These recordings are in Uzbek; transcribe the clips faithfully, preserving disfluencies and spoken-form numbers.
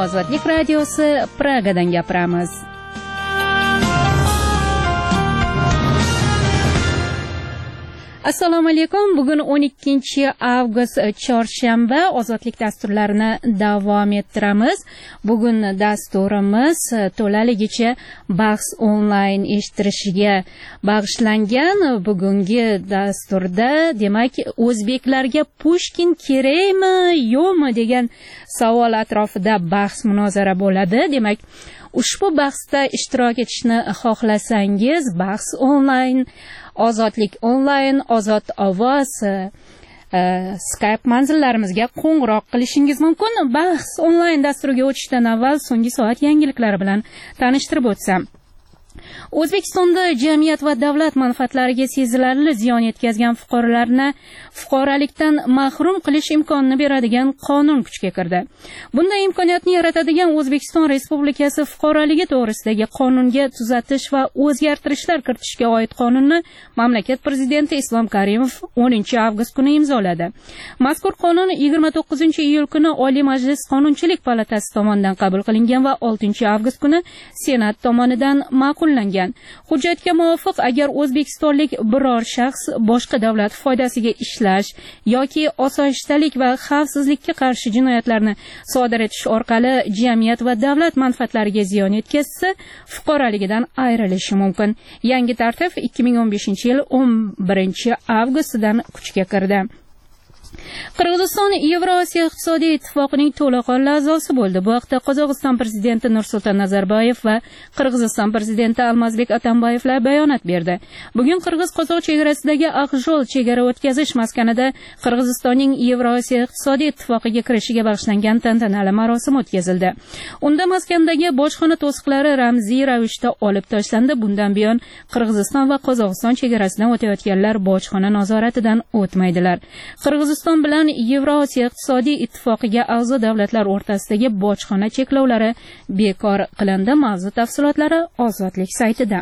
Ozodlik radiosi, Pragadan gapiramiz. Assalomu alaykum. Bugun o'n ikkinchi avgust chorshanba, Ozodlik dasturlarini davom ettiramiz. Bugun dasturimiz to'laligicha bahs onlayn eshittirishiga bag'ishlangan. Bugungi dasturda, demak, o'zbeklarga Pushkin kerakmi, yo'qmi degan savol atrofida bahs munozara bo'ladi. Demak, ushbu bahsda ishtirok etishni xohlasangiz, bahs onlayn, Ozodlik onlayn, Ozod ovoz Skype manzillarimizga qo'ng'iroq qilishingiz mumkin. Bahs onlayn dasturiga o'tishdan avval so'nggi soat yangiliklari bilan tanishtirib o'tsam. O'zbekistonda jamiyat va davlat manfaatlariga sezilarli ziyon yetkazgan fuqarolarni fuqarolikdan mahrum qilish imkonini beradigan qonun kuchga kirdi. Bunday imkoniyatni yaratadigan O'zbekiston Respublikasi fuqaroligi to'g'risidagi qonunga tuzatish va o'zgartirishlar kiritishga oid qonunni mamlakat prezidenti Islom Karimov o'ninchi avgust kuni imzoladi. Mazkur qonun yigirma to'qqizinchi iyul kuni Oliy Majlis Qonunchilik palatasi tomonidan qabul qilingan va oltinchi avgust kuni Senat tomonidan ma'qullangan. Hujjatga muvofiq, agar o'zbekistonlik biror shaxs boshqa davlat foydasiga ishlash yoki osoyishtalik va xavfsizlikka qarshi jinoyatlarni sodir etish orqali jamiyat va davlat manfaatlariga ziyon yetkazsa, fuqaroligidan ayrilishi mumkin. Yangi tartib ikki ming o'n beshinchi yil o'n birinchi avgustdan kuchga kirdi. Qirg'iziston Yevrosiyo iqtisodiy ittifoqining to'laqonli a'zosi bo'ldi. Bu haqda Qozog'iston prezidenti Nursulton Nazarboyev va Qirg'iziston prezidenti Almazbek Atambayevlar bayonot berdi. Bugun Qirg'iz-Qozoq chegarasidagi Aqjol chegara o'tkazish maskanida Qirg'izistonning Yevrosiyo iqtisodiy ittifoqiga kirishiga bag'ishlangan tantanali marosim o'tkazildi. Unda maskandagi bojxona to'siqlari ramziy ravishda olib tashlandi. Bundan buyon Qirg'iziston va Qozog'iston chegarasidan o'tayotganlar bojxona nazoratidan o'tmaydilar. Qirg'iziston bilan Yevrosiyo iqtisodiy ittifoqiga a'zo davlatlar o'rtasidagi bojxona cheklovlari bekor qilindi. Mavzu tafsilotlari Ozodlik saytida.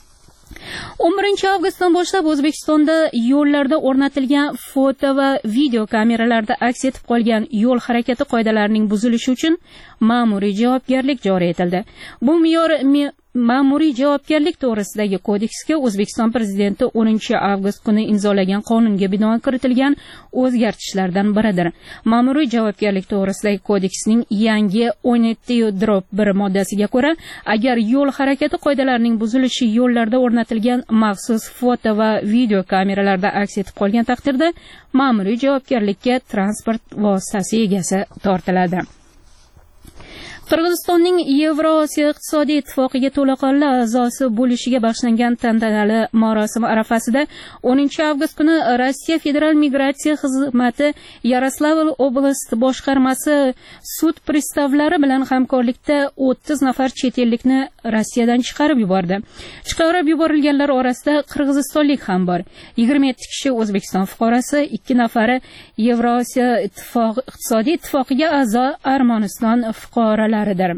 o'n birinchi avgustdan boshlab O'zbekistonda yo'llarda o'rnatilgan foto va video kameralarda aks etib qolgan yo'l harakati qoidalarining buzilishi uchun ma'muriy javobgarlik joriy etildi. Bu me'yor Ma'muriy javobgarlik to'g'risidagi kodeksga O'zbekiston prezidenti o'ninchi avgust kuni imzolagan qonunga binoan kiritilgan o'zgartishlardan biridir. Ma'muriy javobgarlik to'g'risidagi kodeksning yangi o'n yetti bir moddasiga ko'ra, agar yo'l harakati qoidalarining buzilishi yo'llarda o'rnatilgan maxsus foto va video kameralarda aks etib qolgan taqdirda, ma'muriy javobgarlikka transport vositasi egasi tortiladi. Qirg'izistonning Yevrosiyo iqtisodiy ittifoqiga to'laqonli a'zosi bo'lishiga bag'ishlangan tantanali marosim arafasida o'ninchi avgust kuni Rossiya Federal migratsiya xizmati Yaroslavl oblast boshqarmasi sud pristavlari bilan hamkorlikda o'ttiz nafar chet ellikni Rossiyadan chiqarib yubordi. Chiqarib yuborilganlar orasida qirg'izistonlik ham bor. yigirma yetti kishi O'zbekiston fuqarosi, ikki nafari Yevrosiyo iqtisodiy ittifoqiga a'zo Armaniston fuqarolari.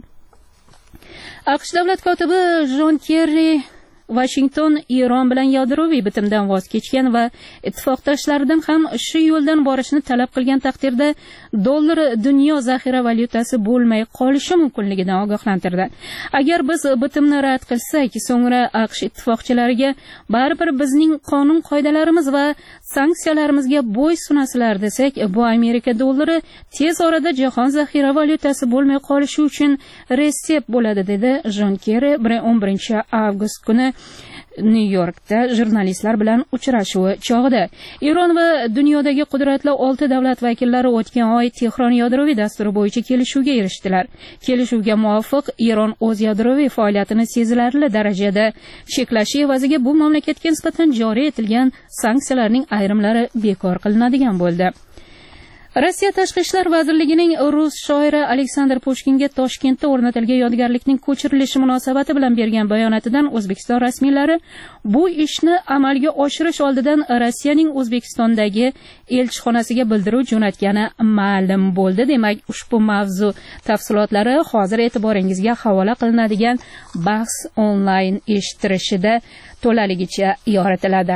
AQSh davlat kotibi Jon Kerri Washington Eron bilan yadroviy bitimdan voz kechgan va ittifoqdoshlaridan ham shu yo'ldan borishni talab qilgan taqdirda dollar dunyo zaxira valyutasi bo'lmay qolishi mumkinligidan ogohlantirdi. Agar biz bitimni rad qilsak, so'ngra AQSh ittifoqchilariga baribir bizning qonun qoidalarimiz va sanksiyalarimizga bo'ysunasizlar desak, bu Amerika dollari tez orada jahon zaxira valyutasi bo'lmay qolishi uchun retsept bo'ladi, dedi Jon Kerri o'n birinchi avgust kuni New Yorkda jurnalistlar bilan uchrashuvi chog'ida. Eron va dunyodagi qudratli olti davlat vakillari o'tgan oy Tehron yadroviy dasturi bo'yicha kelishuvga erishdilar. Kelishuvga muvofiq, Eron o'z yadroviy faoliyatini sezilarli darajada cheklashi evaziga bu mamlakatga nisbatan joriy etilgan sanksiyalarning ayrimlari bekor qilinadigan bo'ldi. Rossiya Tashqi ishlar vazirligining rus shoiri Aleksandr Pushkinga Toshkentda o'rnatilgan yodgorlikning ko'chirilishi munosabati bilan bergan bayonotidan O'zbekiston rasmiylari bu ishni amalga oshirish oldidan Rossiyaning O'zbekistondagi elchixonasiga bildiruv jo'natgani ma'lum bo'ldi. Demak, ushbu mavzu tafsilotlari hozir e'tiboringizga havola qilinadigan bahs onlayn eshittirishida to'laligicha yoritiladi.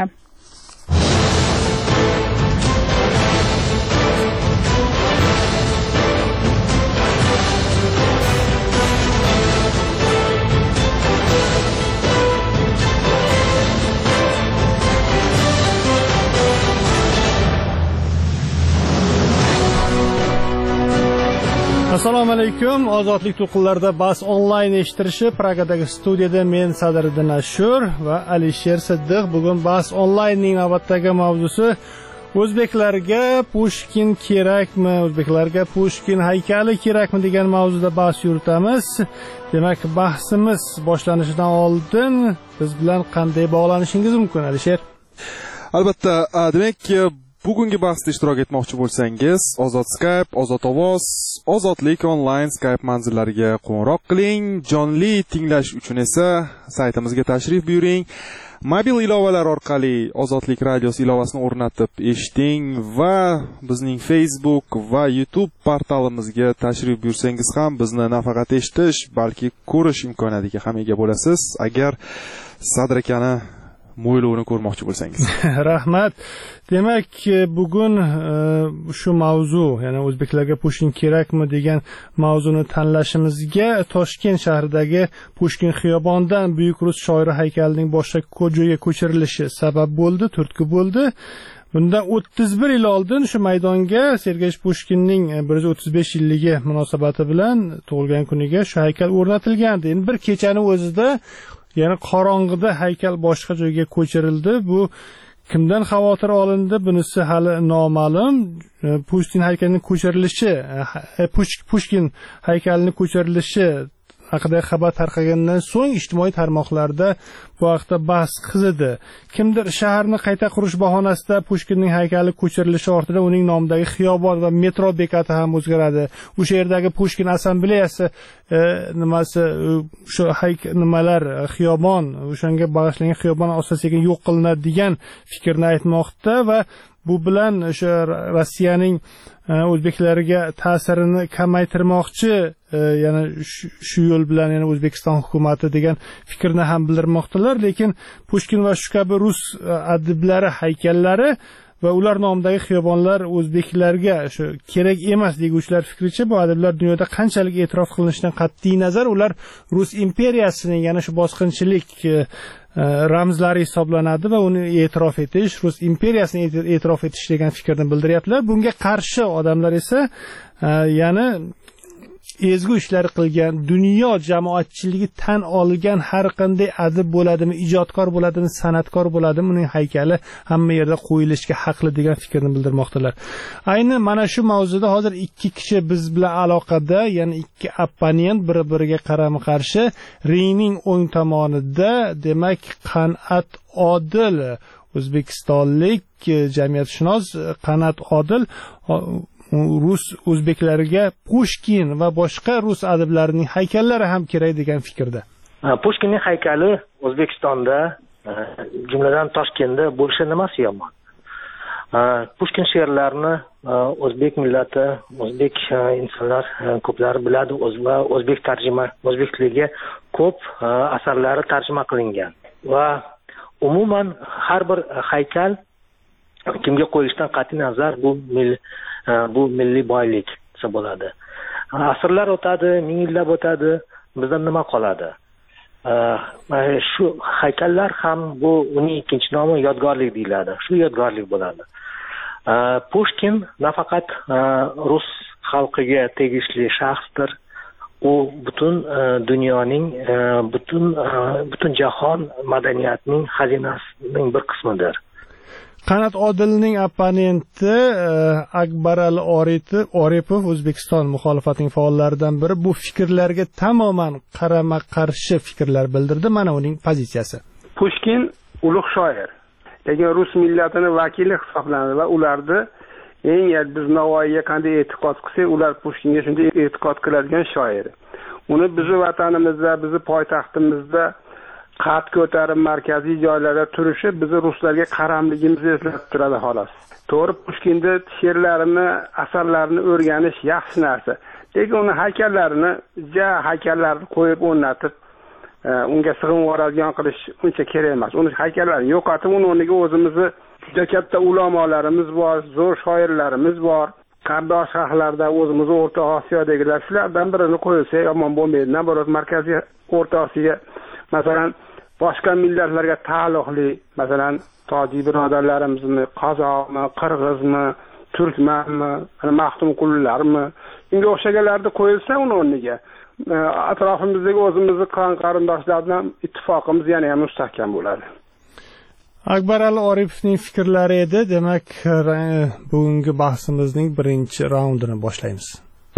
Assalomu alaykum. Ozodlik to'lqinlarida bas onlayn eshittirishi Pragadagi studiyada men Sadriddin Ashur va Alisher Siddiq. Bugun bas onlaynning navbatdagi mavzusi o'zbeklarga Pushkin kerakmi, o'zbeklarga Pushkin haykali kerakmi degan mavzuda bahs yuritamiz. Demak, bahsimiz boshlanishidan oldin biz bilan qanday bog'lanishingiz mumkin, Alisher? Albatta, demak, bugungi bahsda ishtirok etmoqchi bo'lsangiz, Ozod Skype, Ozod ovoz, Ozodlik onlayn Skype manzillariga qo'ng'iroq qiling. Jonli tinglash uchun esa saytimizga tashrif buyuring. Mobil ilovalar orqali Ozodlik radiosi ilovasini o'rnatib eshiting va bizning Facebook va YouTube portalimizga tashrif buyursangiz ham bizni nafaqat eshitish, balki ko'rish imkoniyatiga ham ega bo'lasiz, agar Sadr akani mo'ylovini ko'rmoqchi bo'lsangiz. Rahmat. Demak, bugun shu mavzu, ya'ni o'zbeklarga Pushkin kerakmi degan mavzuni tanlashimizga Toshkent shahridagi Pushkin xiyobonidan buyuk rus shoiri haykalining boshqa joyga ko'chirilishi sabab bo'ldi, turtki bo'ldi. Bundan o'ttiz bir yil oldin shu maydonga Sergey Pushkinning bir yuz o'ttiz besh yilligi munosabati bilan tug'ilgan kuniga shu haykal o'rnatilgandi. Endi bir kechani o'zida yana qorong'ida haykal boshqa joyga ko'chirildi. Bu kimdan xavotir olindi? Bunisi hali noma'lum. Pushkin haykalining ko'chirilishi, Pushkin haykalining ko'chirilishi haqida xabar tarqagandan so'ng ijtimoiy tarmoqlarda bu haqda bahs qizidi. Kimdir shaharni qayta qurish bahonasida Pushkinning haykali ko'chirilishi ortidan uning nomidagi xiyobon va metro bekati ham o'zgaradi. O'sha yerdagi Pushkin assambleyasi e, nimasi shu haykal nimalar xiyobon, o'shanga bag'ishlangan xiyobon asosan yo'q qilinadi degan fikrni aytmoqda va bu bilan o'sha Rossiyaning o'zbeklarga ta'sirini kamaytirmoqchi, yana shu yo'l bilan yana O'zbekiston hukumati degan fikrni ham bildirmoqdalar. Lekin Pushkin va shu kabi rus adiblari haykallari va ular nomidagi xiyobonlar o'zbeklarga shu kerak emas deguvchilar fikricha, bu adiblar dunyoda qanchalik e'tirof qilinishidan qat'iy nazar ular Rus imperiyasining yana shu bosqinchilik ramzlari hisoblanadi va uni e'tirof etish, Rus imperiyasini e'tirof etish degan fikrni bildiryaptilar. Bunga qarshi odamlar esa yana ezgu ishlar qilgan, dunyo jamoatchiligi tan olgan har qanday adib bo'ladimi, ijodkor bo'ladimi, san'atkor bo'ladimi, uning haykali hamma yerda qo'yilishga haqli degan fikrni bildirmoqdalar. Ayni mana shu mavzuda hozir ikki kishi biz bilan aloqada, ya'ni ikki opponent bir-biriga qarama-qarshi. Ringning o'ng tomonida, demak, Qan'at Odil, o'zbekistonlik jamiyatshunos Qan'at Odil rus o'zbeklariga Pushkin va boshqa rus adiblarining haykallari ham kerak degan fikrda. Pushkinning haykali O'zbekistonda, jumladan Toshkentda bo'lishi nimasi yomon? Pushkin she'rlarini o'zbek millati, o'zbek insonlar ko'plari biladi va o'zbek tarjima, o'zbek tiliga ko'p asarlari tarjima qilingan va umuman har bir haykal kimga qo'yishdan qat'iy nazar bu mill bu milliy boylik desa bo'ladi. Asrlar o'tadi, ming yillar o'tadi, bizdan nima qoladi? Shu haykallar ham bu uning ikkinchi nomi yodgorlik deyiladi. Shu yodgorlik bo'ladi. Pushkin nafaqat rus xalqiga tegishli shaxsdir. U butun dunyoning, butun butun jahon madaniyatining xazinasining bir qismidir. Qan'at Odilning opponenti Akbarali Oripov, O'zbekiston muxolifatining faollaridan biri, bu fikrlarga tamoman qarama-qarshi fikrlar bildirdi. Mana uning pozitsiyasi. Pushkin ulug' shoir, lekin rus millatining vakili hisoblanadi va ularni eng biz Navoiyga qanday e'tiqod qilsak, ular Pushkinga shunday e'tiqod qiladigan shoir. Uni bizning vatanimizda, bizning poytaxtimizda qad ko'tarib markaziy joylarda turishi bizni ruslarga qaramligimizni eslatib turadi xolos. To'g'ri, Pushkinda she'rlarini, asarlarini o'rganish yaxshi narsa. Lekin uni haykallarini, ja haykallarni qo'yib o'rnatib, unga sig'inib oladigan qilish uncha kerak emas. Uni haykallarini yo'qotib, uni o'rniga o'zimizni juda katta ulamolarimiz bor, zo'r shoirlarimiz bor. Qardosh xalqlarda o'zimiz O'rta Osiyodagilar shulardan birini qo'yilsa yomon bo'lmaydi. Naborat markaziy O'rta Osiyo, masalan, boshqa millatlarga taalluqli, masalan, tojik birodarlarimizni, qozoqmi, qirg'izmi, turkmanmi, mana Maxtumqullarmi, unga o'xshaganlarni qo'yilsa uni o'rniga atrofimizdagi o'zimizni qon qarindoshlar bilan ittifoqimiz yana ham mustahkam bo'ladi. Akbarali Oripovning fikrlari edi. Demak, bugungi bahsimizning birinchi raundini boshlaymiz.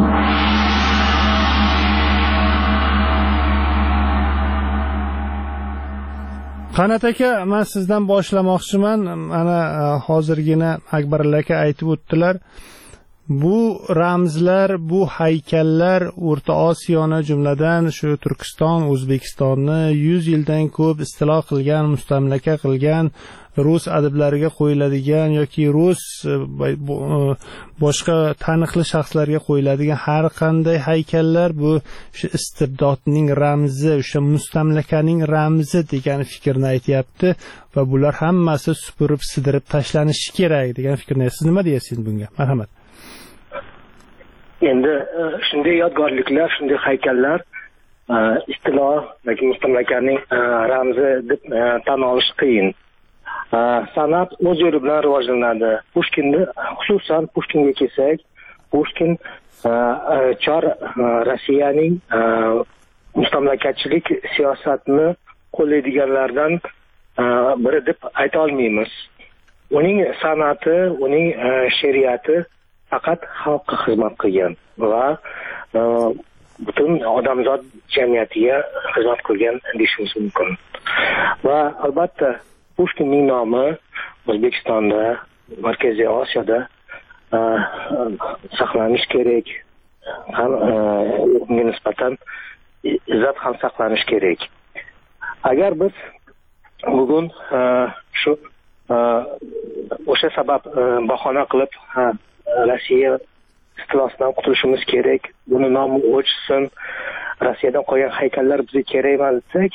Qanat aka, men sizdan boshlamoqchiman. Mana hozirgina Akbarali aka aytib o'tdilar. Bu ramzlar, bu haykallar O'rta Osiyoni, jumladan shu Turkiston, O'zbekistonni yuz yildan ko'p istilo qilgan, mustamlaka qilgan rus adablariga qo'yiladigan yoki rus boshqa taniqli shaxslarga qo'yiladigan har qanday haykallar bu shu istibdodning ramzi, o'sha mustamlakaning ramzi degan fikrni aytayapti va bular hammasi supurib, sidirib tashlanishi kerak degan fikrni. Siz nima deyasiz bunga? Marhamat. Endi shunday yodgorliklar, shunday haykallar istilo yoki mustamlakaning ramzi deb tan olish qiyin. San'at o'z yo'li bilan rivojlanadi. Pushkinni, xususan Pushkinga kelsak, Pushkin chor Rossiyaning mustamlakachilik siyosatini qo'llaydiganlardan biri deb ayta olmaymiz. Uning san'ati, uning she'riyati faqat xalqqa xizmat qilgan va butun odamzod jamiyatiga xizmat qilgan deyishimiz mumkin. Va albatta Pushkinning nomi O'zbekistonda, Markaziy Osiyoda saqlanish kerak. Ham unga nisbatan izzat ham saqlanish kerak. Agar biz bugun shu o'sha sabab bahona qilib Rossiya istilosidan qutulishimiz kerak, buni nomi o'chsin, Rossiyadan qolgan haykallar bizga kerak emas desak,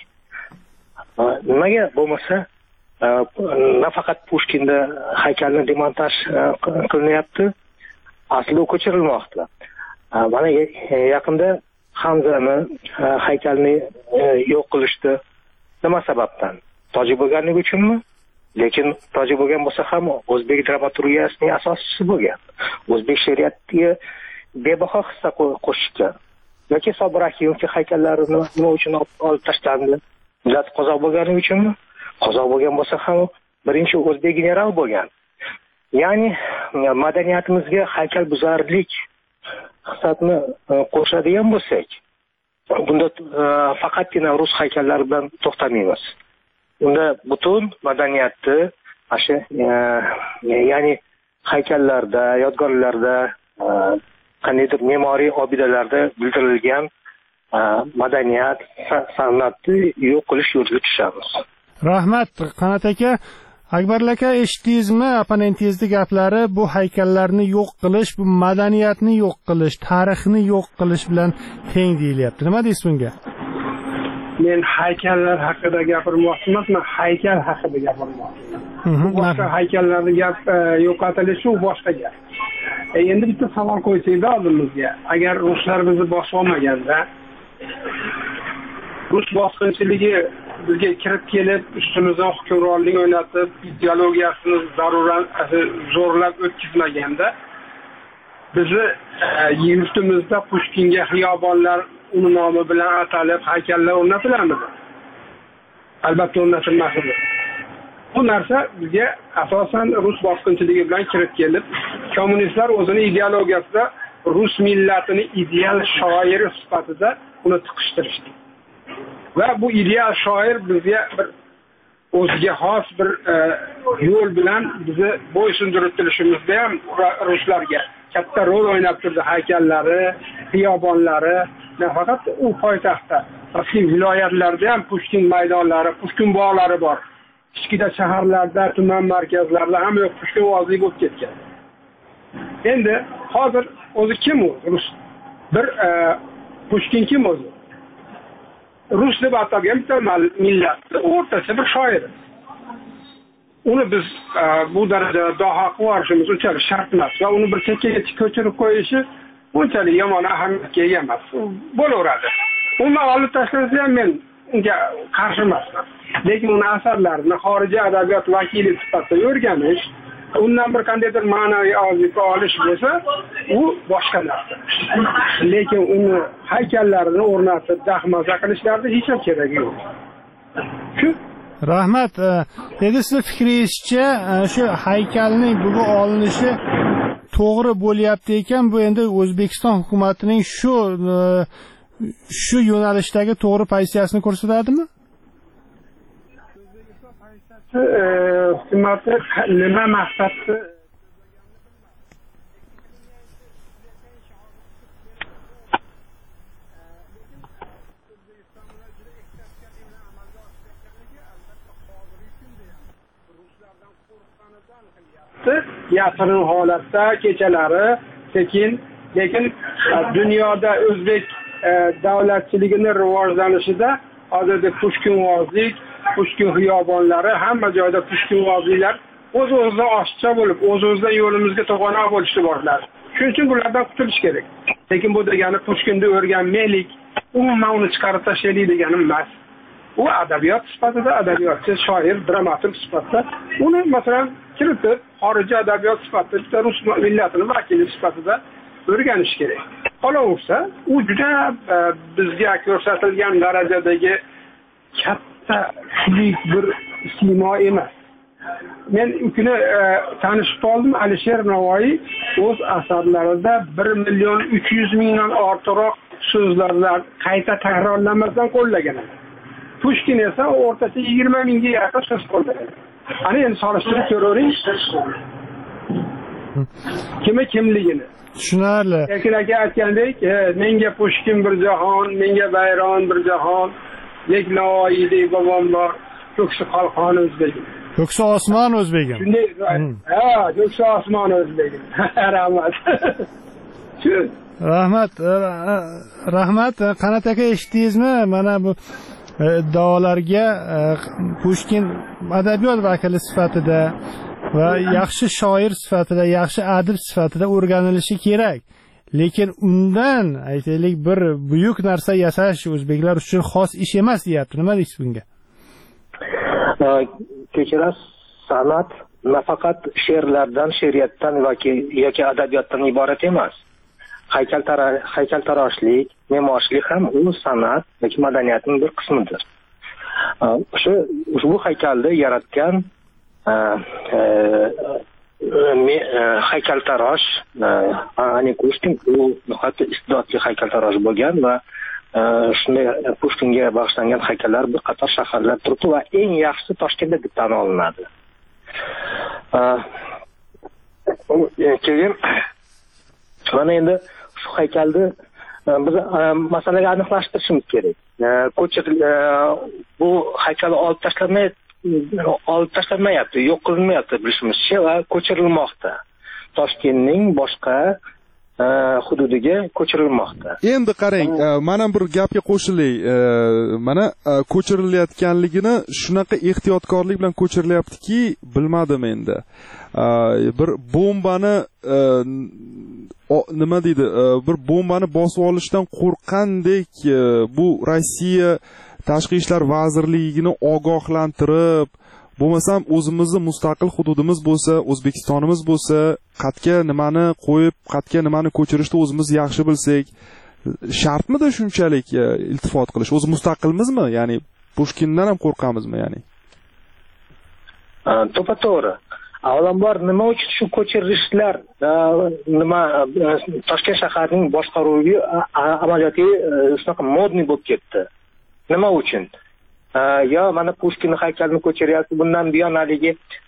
nimaga bo'lmasa nafaqat Pushkinda haykalni demontaj qilinyapti, asli u ko'chirilmoqda. Mana yaqinda Hamzani haykalni yo'q qilishdi. Nima sababdan? Tojik bo'lganligi uchunmi? Lekin tojik bo'lgan bo'lsa ham o'zbek dramaturgiyasining asoschisi bo'lgan. O'zbek she'riyatiga bebaho hissa qo'shgan. Yoki Sobir Akimovning haykallarini nima uchun olib tashlandi? Millat qozoq bo'lganligi uchunmi? Qozoq bo'lgan bo'lsa ham birinchi o'zbek general bo'lgan. Ya'ni madaniyatimizga haykalbuzarlik hissatni qo'shadigan bo'lsak, bunda faqatgina rus haykallari bilan to'xtamaymiz. Unda butun madaniyatni, asha ya'ni haykallarda, yodgorlarda, qandaydir me'moriy obidalarda bildirilgan madaniyat, san'atni yo'q qilish yo'liga tushamiz. Rahmat, Qanat aka. Akbarali aka, eshitdingizmi opponentingizni gaplari? Bu haykallarni yo'q qilish, bu madaniyatni yo'q qilish, tarixni yo'q qilish bilan teng deyilyapti. Nima deysiz bunga? Men haykallar haqida gapirmoqchi emasman, haykal haqida gapirmoqchiman. Boshqa haykallarni gap yo'qotilishi u boshqa gap. Endi bitta savol qo'ysangda oldimizga, agar ruslar bizni bosib olmaganda, rus bosqinchiligi bizga kirib kelib, ustimizdan hukmronlik o'ynatib, ideologiyasini zarurat zo'rlab o'tkazmaganda, bizni yurtimizda Pushkinga xiyobonlar uni nomi bilan atalib haykallar o'rnatiladimi? Albatta o'rnatilmas edi. Bu narsa bizga asosan rus bosqinchiligi bilan kirib kelib, kommunistlar o'zini ideologiyasida rus millatini ideal shoiri sifatida uni tiqishtirishdi. Va bu ideal shoir bizga bir o'ziga xos bir yo'l bilan bizni bo'ysundirib turishimizda ham ruslarga katta rol o'ynab turdi. Haykallari, xiyobonlari, nafaqat u poytaxtda, balki viloyatlarda ham Pushkin maydonlari, Pushkin bog'lari bor. Kichkina shaharlarda, tuman markazlarida ham yo'q, Pushkin ovozi bo'lib ketgan. Endi hozir o'zi kim u? Rus. Bir Pushkin kim o'zi? Rus deb atalgan bitta millat, o'rtacha bir shoir. Uni biz bu darajada daho qilishimiz unchalik shart emas va uni bir chekkaga ko'chirib qo'yishi unchalik yomon ahamiyatga ega emas. Bo'laveradi. Umuman olib tashlasa ham men unga qarshi emasman. Lekin uni asarlarini xorijiy adabiyot vakili sifatida o'rganish undan bir qandaydir ma'naviy oziqa olish bo'lsa, u boshqa narsa. Lekin uni haykallarini o'rnatib dahmaza qilishlarida hech ham keragi yo'q. Shu rahmat. Endi siz fikringizcha shu haykalning bugun olinishi to'g'ri bo'lyapti ekan, bu endi O'zbekiston hukumatining shu shu yo'nalishdagi to'g'ri pozitsiyasini ko'rsatadimi? Hukumat nima maqsadda yaqin holatda kechalari sekin, lekin dunyoda o'zbek davlatchiligini rivojlanishida hozirda pushkinvozlik, pushkin xiyobonlari, hamma joyda pushkinvozliklar o'z-o'zidan oshiqcha bo'lib, o'z-o'zidan yo'limizga to'g'anoq bo'lishni boshladi. Shuning uchun bulardan qutulish kerak. Lekin bu degani pushkinni o'rganmaylik, umuman uni chiqarib tashlaylik degani emas. U adabiyot sifatida, adabiyotchi, shoir, dramaturg sifatida uni masalan kiritib, xorijiy adabiyot sifatida, rus millatining vakili sifatida o'rganish kerak. Qolaversa, u juda bizga ko'rsatilgan darajadagi katta kuchlik bir siymo emas. Men ukini tanishib qoldim. Alisher Navoiy o'z asarlarida bir million uch yuz mingdan ortiqroq so'zlarni qayta takrorlamasdan qo'llagan. Pushkin esa o'rtacha yigirma mingga yaqin so'z qo'llagan. Ana endi solishtirib ko'ravering. Kimi kimligini. Tushunarli. Lekin aka aytgandek, menga Pushkin bir jahon, menga Bayron bir jahon, lek Navoiydek bobom bor, ko'ksi qalqon o'zbegim. Ko'ksi osmon o'zbegim. Shunday, ha, ko'ksi osmon o'zbegim. Rahmat. Rahmat, rahmat. Qanot aka, eshitdingizmi? Mana bu iddaolarga Pushkin adabiyot vakili sifatida va yaxshi shoir sifatida, yaxshi adib sifatida o'rganilishi kerak. Lekin undan aytaylik bir buyuk narsa yasash o'zbeklar uchun xos ish emas deyapti. Nima deysiz bunga? Kechirasiz, san'at nafaqat she'rlardan, she'riyatdan yoki yoki adabiyotdan iborat emas. Haykaltaroshlik, me'morchilik ham u san'at yoki madaniyatning bir qismidir. O'sha ushbu haykalni yaratgan haykaltarosh Ani Pushkin u nihoyatda iste'dodli haykaltarosh bo'lgan va shunday Pushkinga bag'ishlangan haykallar bir qator shaharlarda turibdi va eng yaxshisi Toshkentda deb tan olinadi. Keyin mana endi shu haykalni biz masalaga aniqlashtirishimiz kerak. Ko'chir bu haykal olib tashlanmayapti, olib tashlanmayapti, yo'q qilinmayapti bilishimizcha va ko'chirilmoqda. Toshkentning boshqa hududiga ko'chirilmoqda. Endi qarang, mana bir gapga qo'shilay. Mana ko'chirilayotganligini shunaqa ehtiyotkorlik bilan ko'chirilyaptiki, bilmadim endi. Bir bombani nima deydi, bir bombani bosib olishdan qo'rqqandek bu Rossiya Tashqi ishlar vazirligini ogohlantirib, bo'lmasam o'zimizni mustaqil hududimiz bo'lsa, O'zbekistonimiz bo'lsa, qatga nimani qo'yib, qatga nimani ko'chirishni o'zimiz yaxshi bilsak, shartmidi shunchalik iltifot qilish? O'zi mustaqilmizmi? Ya'ni Pushkindan ham qo'rqamizmi, ya'ni? To'g'ri. Avvalambor nima uchun shu ko'chirishlar nima Toshkent shaharining boshqaruvi amaliyotiy shunaqa modniy bo'lib ketdi? Nima uchun? Yo mana Pushkin haykalini ko'chiryapti, bundan buyon haligi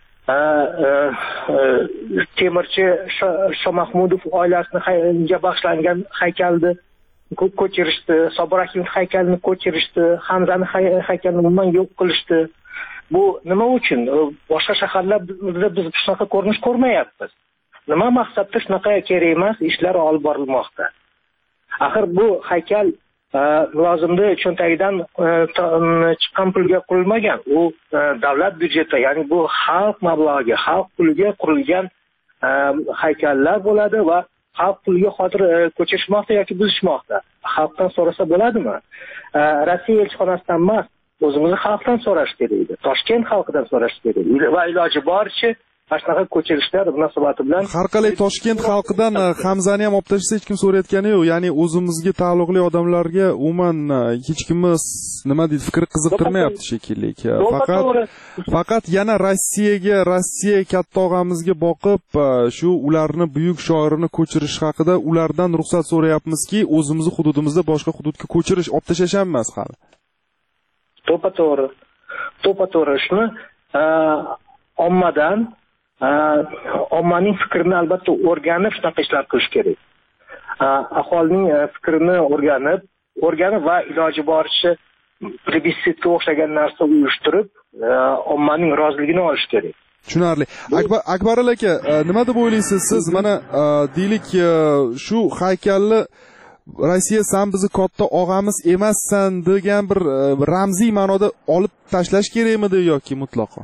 temirchi Shomahmudov oilasiga bag'ishlangan haykalni ko'chirishdi, Sobir Akimov haykalini ko'chirishdi, Hamzani haykalini umuman yo'q qilishdi. Bu nima uchun? Boshqa shaharlarda biz shunaqa ko'rinish ko'rmayapmiz. Nima maqsadda shunaqa kerak emas ishlar olib borilmoqda? Axir bu haykal lozimli cho'ntagidan chiqqan pulga qurilmagan. U davlat byudjeti, ya'ni bu xalq mablag'iga, xalq puliga qurilgan haykallar bo'ladi va xalq puliga xotir ko'chirishmoqda yoki buzishmoqda. Xalqdan so'rasa bo'ladimi? Rossiya elchixonasidan emas, o'zimizni xalqdan so'rash kerak edi. Toshkent xalqidan so'rash kerak edi va iloji boricha mana shunaqa ko'chirishlar munosabati bilan har qalay Toshkent xalqidan Hamzani ham olib tashlasa hech kim so'rayotgani yo'q. Ya'ni o'zimizga taalluqli odamlarga umuman hech kimimiz nima deydi, fikr qiziqtirmayapti shekilli. Faqat faqat yana Rossiyaga, Rossiya katta og'amizga boqib, shu ularni buyuk shoirini ko'chirish haqida ulardan ruxsat so'rayapmizki, o'zimizni hududimizda boshqa hududga ko'chirish olib tashlash ham emas hali. To'pa-to'g'ri. To'pa-to'g'ri shuni ommadan ommaning fikrini albatta o'rganib shunaqa ishlar qilish kerak. Aholining fikrini o'rganib, o'rganib va iloji boricha plebissitga o'xshagan narsa uyushtirib, ommaning roziligini olish kerak. Tushunarli. Akbar Akbaril aka, nima deb o'ylaysiz siz? Mana deylik, shu haykalni Rossiya san bizni katta og'amiz emassan degan bir ramziy ma'noda olib tashlash kerakmidi yoki mutlaqo?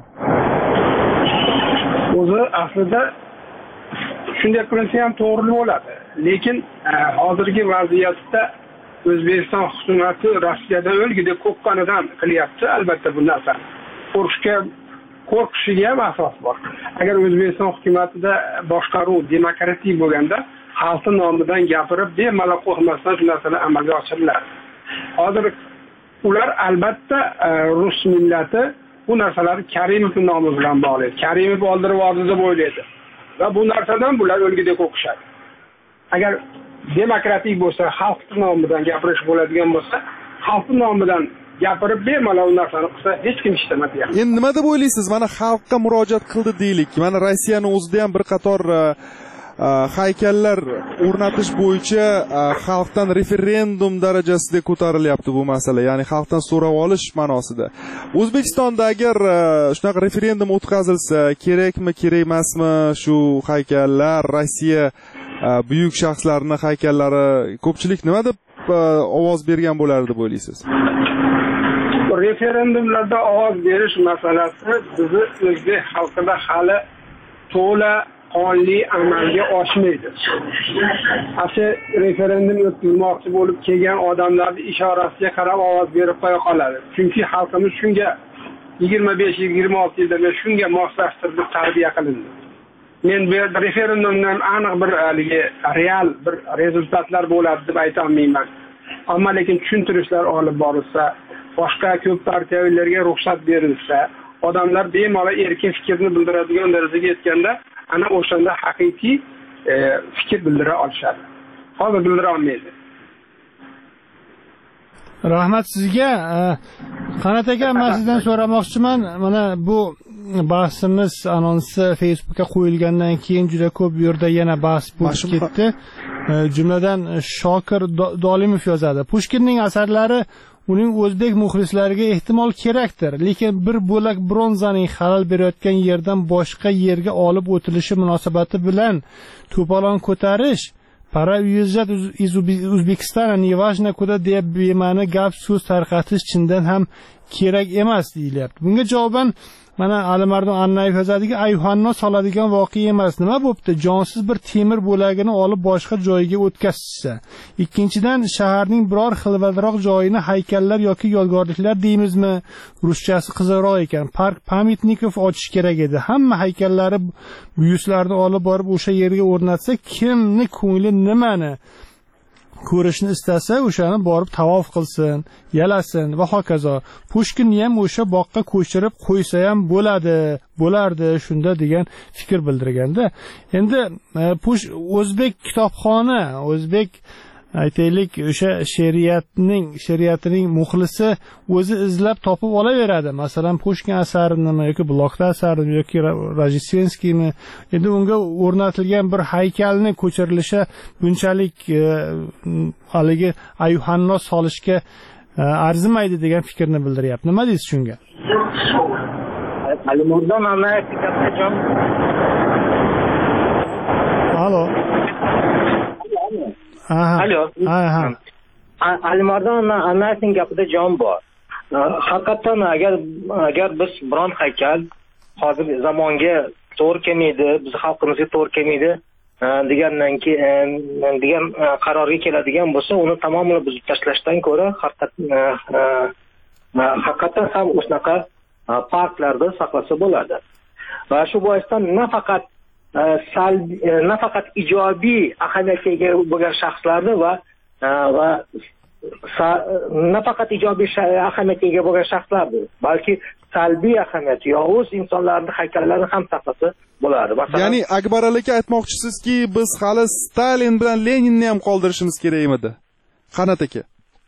O'zi aslida shunday qilinsa ham to'g'ri bo'ladi. Lekin hozirgi vaziyatda O'zbekiston hukumati Rossiyadan o'lgidek qo'rqqanidan qilyapti, albatta bu narsa. Qo'rqishga qo'rqishiga ham asos bor. Agar O'zbekiston hukumatida boshqaruv demokratik bo'lganda, xalq nomidan gapirib, bemalol qo'rqmasdan shu narsalar amalga oshiriladi. Hozir ular albatta rus millati bu narsalarni Karimov nomi bilan bog'laydi. Karimov oldirib oldi deb o'ylaydi. Va bu narsadan bular o'lgidek o'qishadi. Agar demokratik bo'lsa, xalq nomidan gapirish bo'ladigan bo'lsa, xalq nomidan gapirib bemalol u narsani qilsa, hech kim ishlamaydi. Endi nima deb o'ylaysiz? Mana xalqqa murojaat qildi deylik. Mana Rossiyani o'zida ham bir qator haykallar o'rnatish bo'yicha xalqdan referendum darajasida ko'tarilyapti bu masala, ya'ni xalqdan so'rab olish ma'nosida. O'zbekistonda agar shunaqa referendum o'tkazilsa, kerakmi, kerak emasmi shu haykallar, Rossiya buyuk shaxslarining haykallari, ko'pchilik nima deb ovoz bergan bo'lardi deb o'ylaysiz? Referendumlarda ovoz berish masalasi bizni o'zbek xalqida hali to'la qonli amalga oshmaydi. Asli referendum o'tkazmoqchi bo'lib kelgan odamlarning ishorasiga qarab ovoz berib qo'ya qoladi. Chunki xalqimiz shunga yigirma besh yigirma olti yilda shunga moslashtirib tarbiya qilindi. Men bu referendumdan aniq bir haligi real bir rezultatlar bo'ladi deb ayta olmayman. Ammo lekin tushuntirishlar olib borilsa, boshqa ko'p partiyalarga ruxsat berilsa, odamlar bemalol erkin fikrni bildiradigan darajaga yetganda ana o'shanda haqiqiy fikr bildira olishadi. Hozir bildira olmaydi. Rahmat sizga. Qanat aka, men sizdan so'ramoqchiman. Mana bu bahsimiz anonsi Facebookga qo'yilgandan keyin juda ko'p yerda yana bahs bo'lib ketdi. Jumladan Shokir Dolimov yozadi. Pushkinning asarlari uning o'zbek muxlislariga ehtimol kerakdir, lekin bir bo'lak bronzaning xalal berayotgan yerdan boshqa yerga olib o'tilishi munosabati bilan to'polon ko'tarish, para uезжать из O'zbekistona неважно куда deb bema'ni gap so'z tarqatish chindan ham kerak emas deyilyapti. Bunga javoban mana Alimardon Annayev yozadiki, ayuhanno soladigan voqea emas. Nima bo'pti? Jonsiz bir temir bo'lagini olib boshqa joyga o'tkazishsa. Ikkinchidan, shaharning biror xilvatroq joyini haykallar yoki yodgorliklar deymizmi? Ruschasi qiziqroq ekan. Park pamitnikov ochish kerak edi. Hamma haykallari, buyuslarni olib borib o'sha yerga o'rnatsa, kimni ko'ngli nimani ko'rishni istasa, o'shani borib tavof qilsin, yalasin va hokazo. Pushkinni ham o'sha boqqa ko'chirib qo'ysa ham bo'ladi, bo'lardi shunda degan fikr bildirganda. Endi push o'zbek kitobxoni, o'zbek aytaylik o'sha she'riyatning, she'riyatining muxlisi o'zi izlab topib olaveradi. Masalan, Pushkin asarini yoki Blokda asarini yoki Rajestvenskiyni, endi unga o'rnatilgan bir haykalni ko'chirilishi bunchalik haligi ayuhanno solishga arzimaydi degan fikrni bildiryapti. Nima deysiz shunga? Alimardon Annayev jon. Alo. Alo. Aha. Alimardon Annayevning gapida jon bor. Haqiqatan agar agar biz biron haykal hozir zamonga to'g'ri kelmaydi, biz xalqimizga to'g'ri kelmaydi degandan keyin degan qarorga keladigan bo'lsa, uni tamomila buzib tashlashdan ko'ra haqiqatan ham o'shanaqa parklarda saqlasa bo'ladi. va shu boisdan nafaqat salbiy nafaqat ijobiy ahamiyatga ega bo'lgan shaxslarni va va nafaqat ijobiy ahamiyatga ega bo'lgan shaxslarni, balki salbiy ahamiyat yovuz insonlarning haykallarini ham saqlasa bo'ladi. Masalan, ya'ni Akbar aka aytmoqchisizki, biz hali Stalin bilan Leninni ham qoldirishimiz kerak edi. Qanot aka?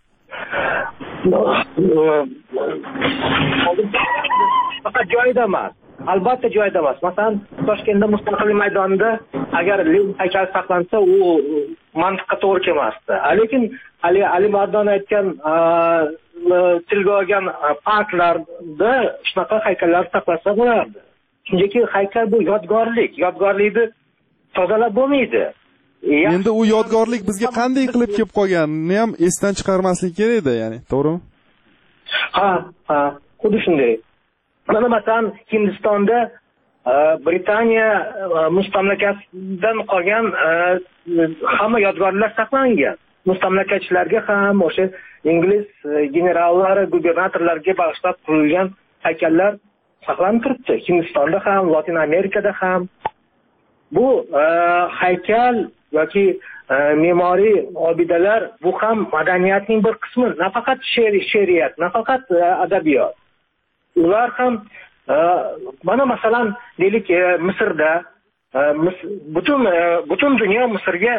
Faqat joyida emas. Albatta joyida emas. Masalan, Toshkentda Mustaqillik maydonida agar Lenin haykali saqlansa, u mantiqqa to'g'ri kelmasdi. Lekin Ali Ali Mardon aytgan tilga olgan parklarda shunaqa haykallar saqlasa bo'lardi. Chunki haykal bu yodgorlik, yodgorlikni tozalab bo'lmaydi. Endi u yodgorlik bizga qanday qilib kelib qolganini ham esdan chiqarmaslik kerak edi, ya'ni, to'g'rimi? Ha, ha, xuddi shunday. Mana masalan, Hindistonda Britaniya mustamlakasidan qolgan hamma yodgorliklar saqlangan. Mustamlakachilarga ham, o'sha ingliz generallari, gubernatorlarga bag'ishlab qurilgan haykallar saqlanib turibdi. Hindistonda ham, Latin Amerikada ham. Bu haykal yoki me'moriy obidalar bu ham madaniyatning bir qismi, nafaqat she'r, she'riyat, nafaqat adabiyot. Ular ham mana masalan deylik Misrda butun butun dunyo Misrga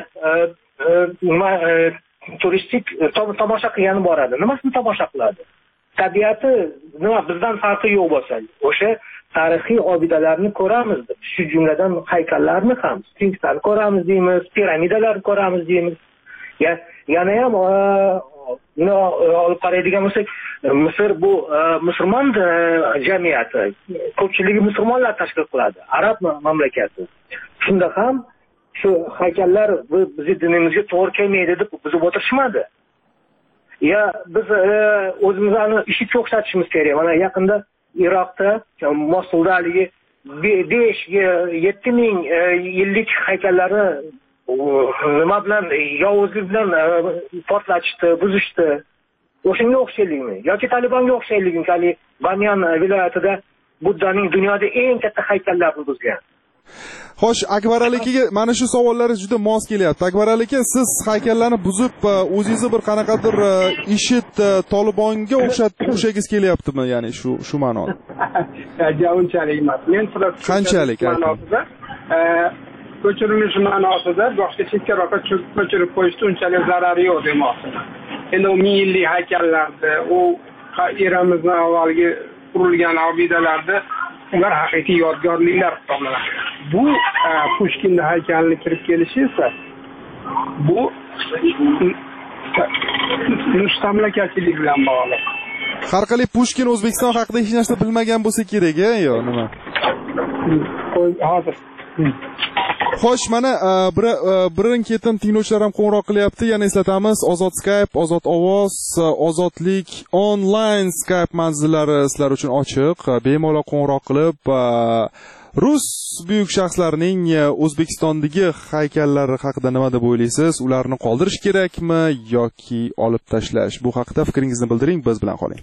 turistik tomosha qilgani boradi. Nimasini tomosha qiladi? Tabiati nima bizdan farqi yo'q bo'lsa, o'sha tarixiy obidalarni ko'ramiz. Shu jumladan haykallarni ham, sfinkslarni ko'ramiz deymiz, piramidalarni ko'ramiz deymiz. Ya, yana ham buni olib qaraydigan bo'lsak, Misr bu musulmon jamiyati, ko'pchiligi musulmonlar tashkil qiladi, arab mamlakati. Shunda ham shu haykallar bizning dinimizga to'g'ri kelmaydi deb buzib o'tirishmadi. Ya biz o'zimizni ishga o'xshatishimiz kerak. Mana yaqinda Iroqda, Mosulda haligi besh yetti ming yillik haykallarni nima bilan, yovuzlik bilan portlatishdi, buzishdi. O'shanga o'xshaylikmi? Yoki Talibanga o'xshaylikmi? Hali Banyan viloyatida Buddaning dunyoda eng katta haykallarini buzgan. Xo'sh, Akbar akaga mana shu savollaringiz juda mos kelyapti. Akbar aka, siz haykallarni buzib, o'zingizni bir qanaqadir IShID Tolibonga o'xshatib o'xshagingiz kelyaptimi? Ya'ni shu shu ma'noda. Ja, unchalik emas. Men qanchalik ma'nosida, ko'chirilish ma'nosida boshqa chekkaroqqa ko'chirib qo'yishda unchalik zarari yo'q demoqchi. Endi u ming yillik haykallarda, u eramizdan avvalgi qurilgan obidalarda ular haqiqiy yodgorliklar hisoblanadi. Bu Pushkinning haykalining kirib kelishi esa bu mustamlakachilik bilan bog'liq. Har qalay Pushkin O'zbekiston haqida hech narsa bilmagan bo'lsa kerak-a, yo nima? Hozir. Xo'sh, mana bir birin-ketin tinglovchilar ham qo'ng'iroq qilyapti. Yana eslatamiz, Ozod Skype, Ozod Ovoz, Ozodlik onlayn Skype manzillari sizlar uchun ochiq. Bemalol qo'ng'iroq qilib, rus buyuk shaxslarining O'zbekistondagi haykallari haqida nima deb o'ylaysiz? Ularni qoldirish kerakmi yoki olib tashlash? Bu haqida fikringizni bildiring, biz bilan qoling.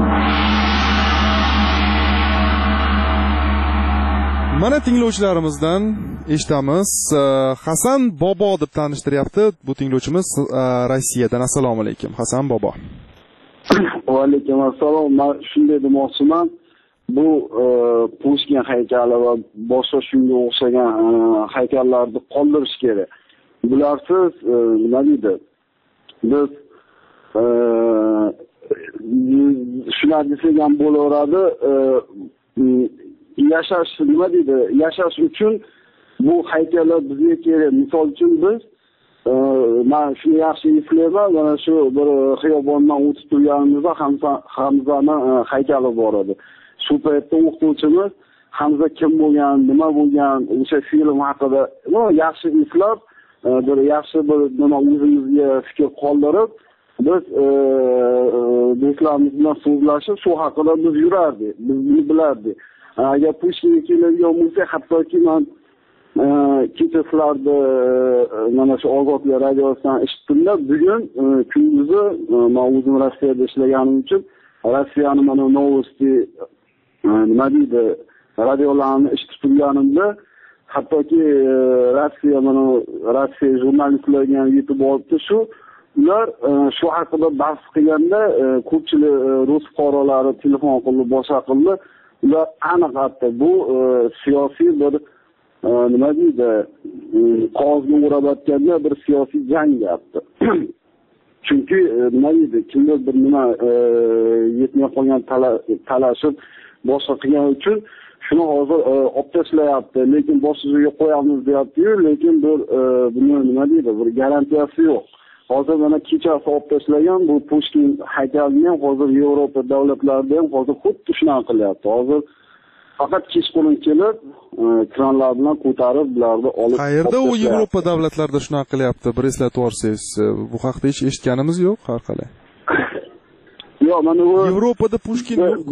Mana tinglovchilarimizdan eshitamiz. Hasan Bobo deb tanishtiryapti. Bu tinglovchimiz Rossiyadan. Assalomu alaykum, Hasan Bobo. Va alaykum assalom. Men shunday demoqchiman. Bu Pushkin haykali va boshqa shunga o'xshagan haykallarni qoldirish kerak. Bularsiz nima deydi? Biz shular desak ham bo'laveradi. Yashash nima deydi? Yashash uchun bu haykallar bizga kerak. Misol uchun biz men shuni yaxshi eslayman, mana shu bir xiyobondan o'tib turganimizda Hamza Hamzani haykali bor edi. Shu paytda o'qituvchimiz Hamza kim bo'lgan, nima bo'lgan, o'sha film haqida yaxshi eslab, bir yaxshi bir nima o'zimizga fikr qoldirib, biz do'stlarimiz bilan so'zlashib, shu haqida biz yurardik, biz buni bilardik. Agar Pushkinga keladigan bo'lsa, hattoki men kechaslarda mana shu Ozodlik radiosidan eshitdimda, bugun kunduzi men o'zim Rossiyada ishlaganim uchun Rossiyani mana novosti nima deydi, radiolarni eshitib turganimda hattoki Rossiya mana Rossiya jurnalistlariga ham yetib olibdi shu ular shu haqida bahs qilganda ko'pchilik rus fuqarolari telefon qilib boshqa qildi ular aniq aytdi bu siyosiy bir nima deydi qog'ozga o'rab aytganda bir siyosiy jang deyapti chunki nima deydi kimdir bir nima yetmay qolgan talashib boshqa qilgani uchun shuni hozir olib tashlayapti lekin boshiga qo'yamiz deyapti-yu lekin bir buni nima deydi bir garantiyasi yo'q hozir mana kechasi olib tashlagan bu Pushkin haykalini ham hozir Yevropa davlatlarida ham hozir xuddi shunaqa qilyapti hozir faqat kechqurun kelib kranlar bilan ko'tarib bularni olib qayerda u Yevropa davlatlarida shunaqa qilyapti bir eslatib yuborsangiz bu haqda hech eshitganimiz yo'q har qalay yo'q mana bu Yevropada Pushkin yo'q-ku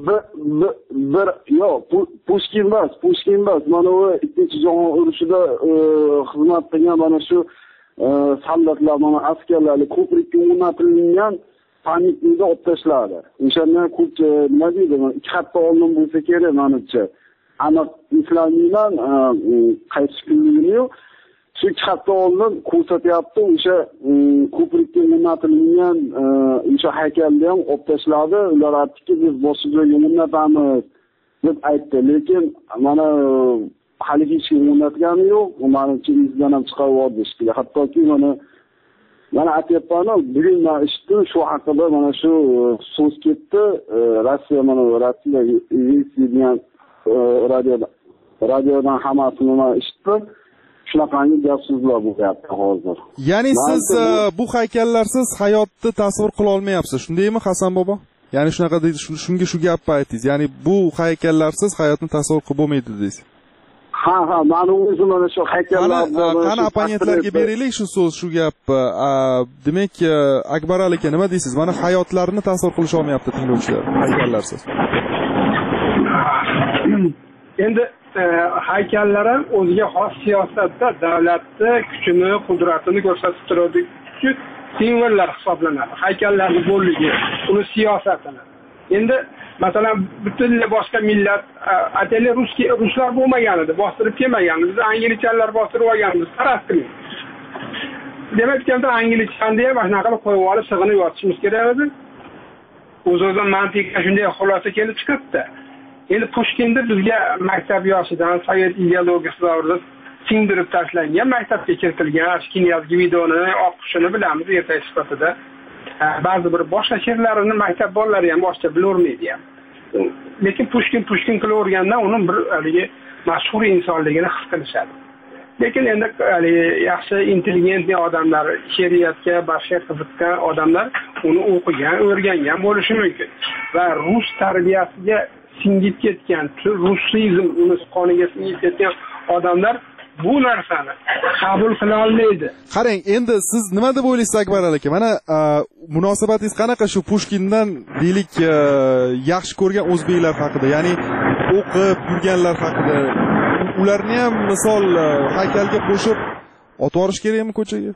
bir yo'q Pushkin emas Pushkin emas mana bu ikkinchi jahon urushida xizmat qilgan mana shu soldatlar mana askarlar ko'prikka o'rnatilgan paniklikda olib tashladi o'shandan ko'p nima deydi ikki hafta oldin bo'lsa kerak menimcha aniq eslamayman qaysi kunligini yo'q shu ikki hafta oldin ko'rsatyapti o'sha ko'prikka o'rnatilgan o'sha haykalni ham olib tashladi ular aytdiki biz boshqalarga o'rnatamiz deb aytdi lekin mana hali hech kim o'rnatgani yo'q manimcha izdan ham chiqarib yubordi shekilli hattoki mana mana aytyapman bugun man eshitdim shu haqida mana shu so'z ketdi Rossiya mana Rossiya degan radioda radiodan hammasini man eshitdim shunaqangi gap so'zlar bo'lyapti hozir ya'ni siz bu haykallarsiz hayotni tasavvur qila olmayapsiz shundaymi Hasan bobo ya'ni shunaqa deydi shunga shu gapni aytdingiz ya'ni bu haykallarsiz hayotni tasavvur qilib bo'lmaydi deysiz ha ha mani o'zim mana shu haykallar qani opponentlarga beraylik shu so'z shu gap demak Akbar aka nima deysiz mana hayotlarini tasavvur qilisha olmayapti tinglovchilar haykallarsiz endi haykallar ham o'ziga xos siyosatda davlatni kuchini qudratini ko'rsatib turadiku simvollar hisoblanadi haykallarni bo'lligi uni siyosatini endi masalan butunlay boshqa millat aytaylik russkiy ruslar bo'lmagan edi bostirib kelmagan biz anglichalar bostirib olganmiz faraz qiling demak endi anglichani ham shunaqa qilib qo'yib olib sig'inib yotishimiz kerak edi o'z-o'zidan mantiqqa shunday xulosa kelib chiqibdi endi Pushkinni bizga maktab yoshidan sovet ideologiyasi davrida singdirib tashlangan maktabga kiritilgan knyaz Gvidoni o'qishini bilamiz ertak sifatida ba'zi bir boshqa she'rlarini maktab bolalari ham boshqa bilavermaydi ham lekin Pushkin Pushkin qilaverganda uni bir haligi mashhur insonligini his qilishadi lekin endi haligi yaxshi intelligentli odamlar she'riyatga boshqa qiziqqan odamlar uni o'qigan o'rgangan bo'lishi mumkin va rus tarbiyasiga singib ketgan rusizm uni qoniga singib ketgan odamlar bu narsani qabul qila olmaydi qarang endi siz nima deb o'ylaysiz Akbar aka mana munosabatingiz qanaqa shu Pushkindan deylik yaxshi ko'rgan o'zbeklar haqida ya'ni o'qib yurganlar haqida ularni ham misol haykalga qo'shib otib yuborish kerakmi ko'chaga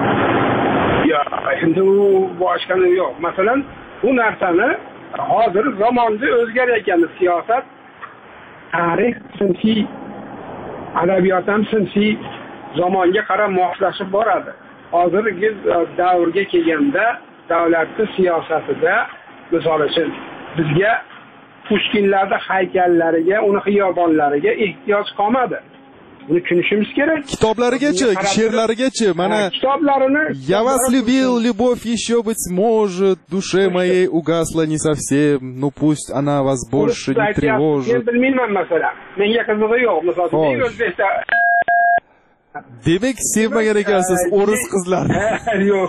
yo'q endi u boshqani yo'q masalan bu narsani hozir zamonda o'zgarayotgan siyosat tarix sinfiy adabiyot ham sinfiy zamonga qarab moslashib boradi hozirgi davrga kelganda davlatning siyosatida misol uchun bizga Pushkinlarda haykallariga uni xiyobonlariga ehtiyoj qolmadi buni tushunishimiz kerak kitoblarigachi she'rlarigachi mana kitoblarini я вас любил любовь еще быть может душе моей угасла не совсем ну пусть она вас больше не тревожит men bilmayman masalan menga qizig'i yo'q masalan o'zbekcha demak sevmagan ekansiz o'ris qizlarni yo'q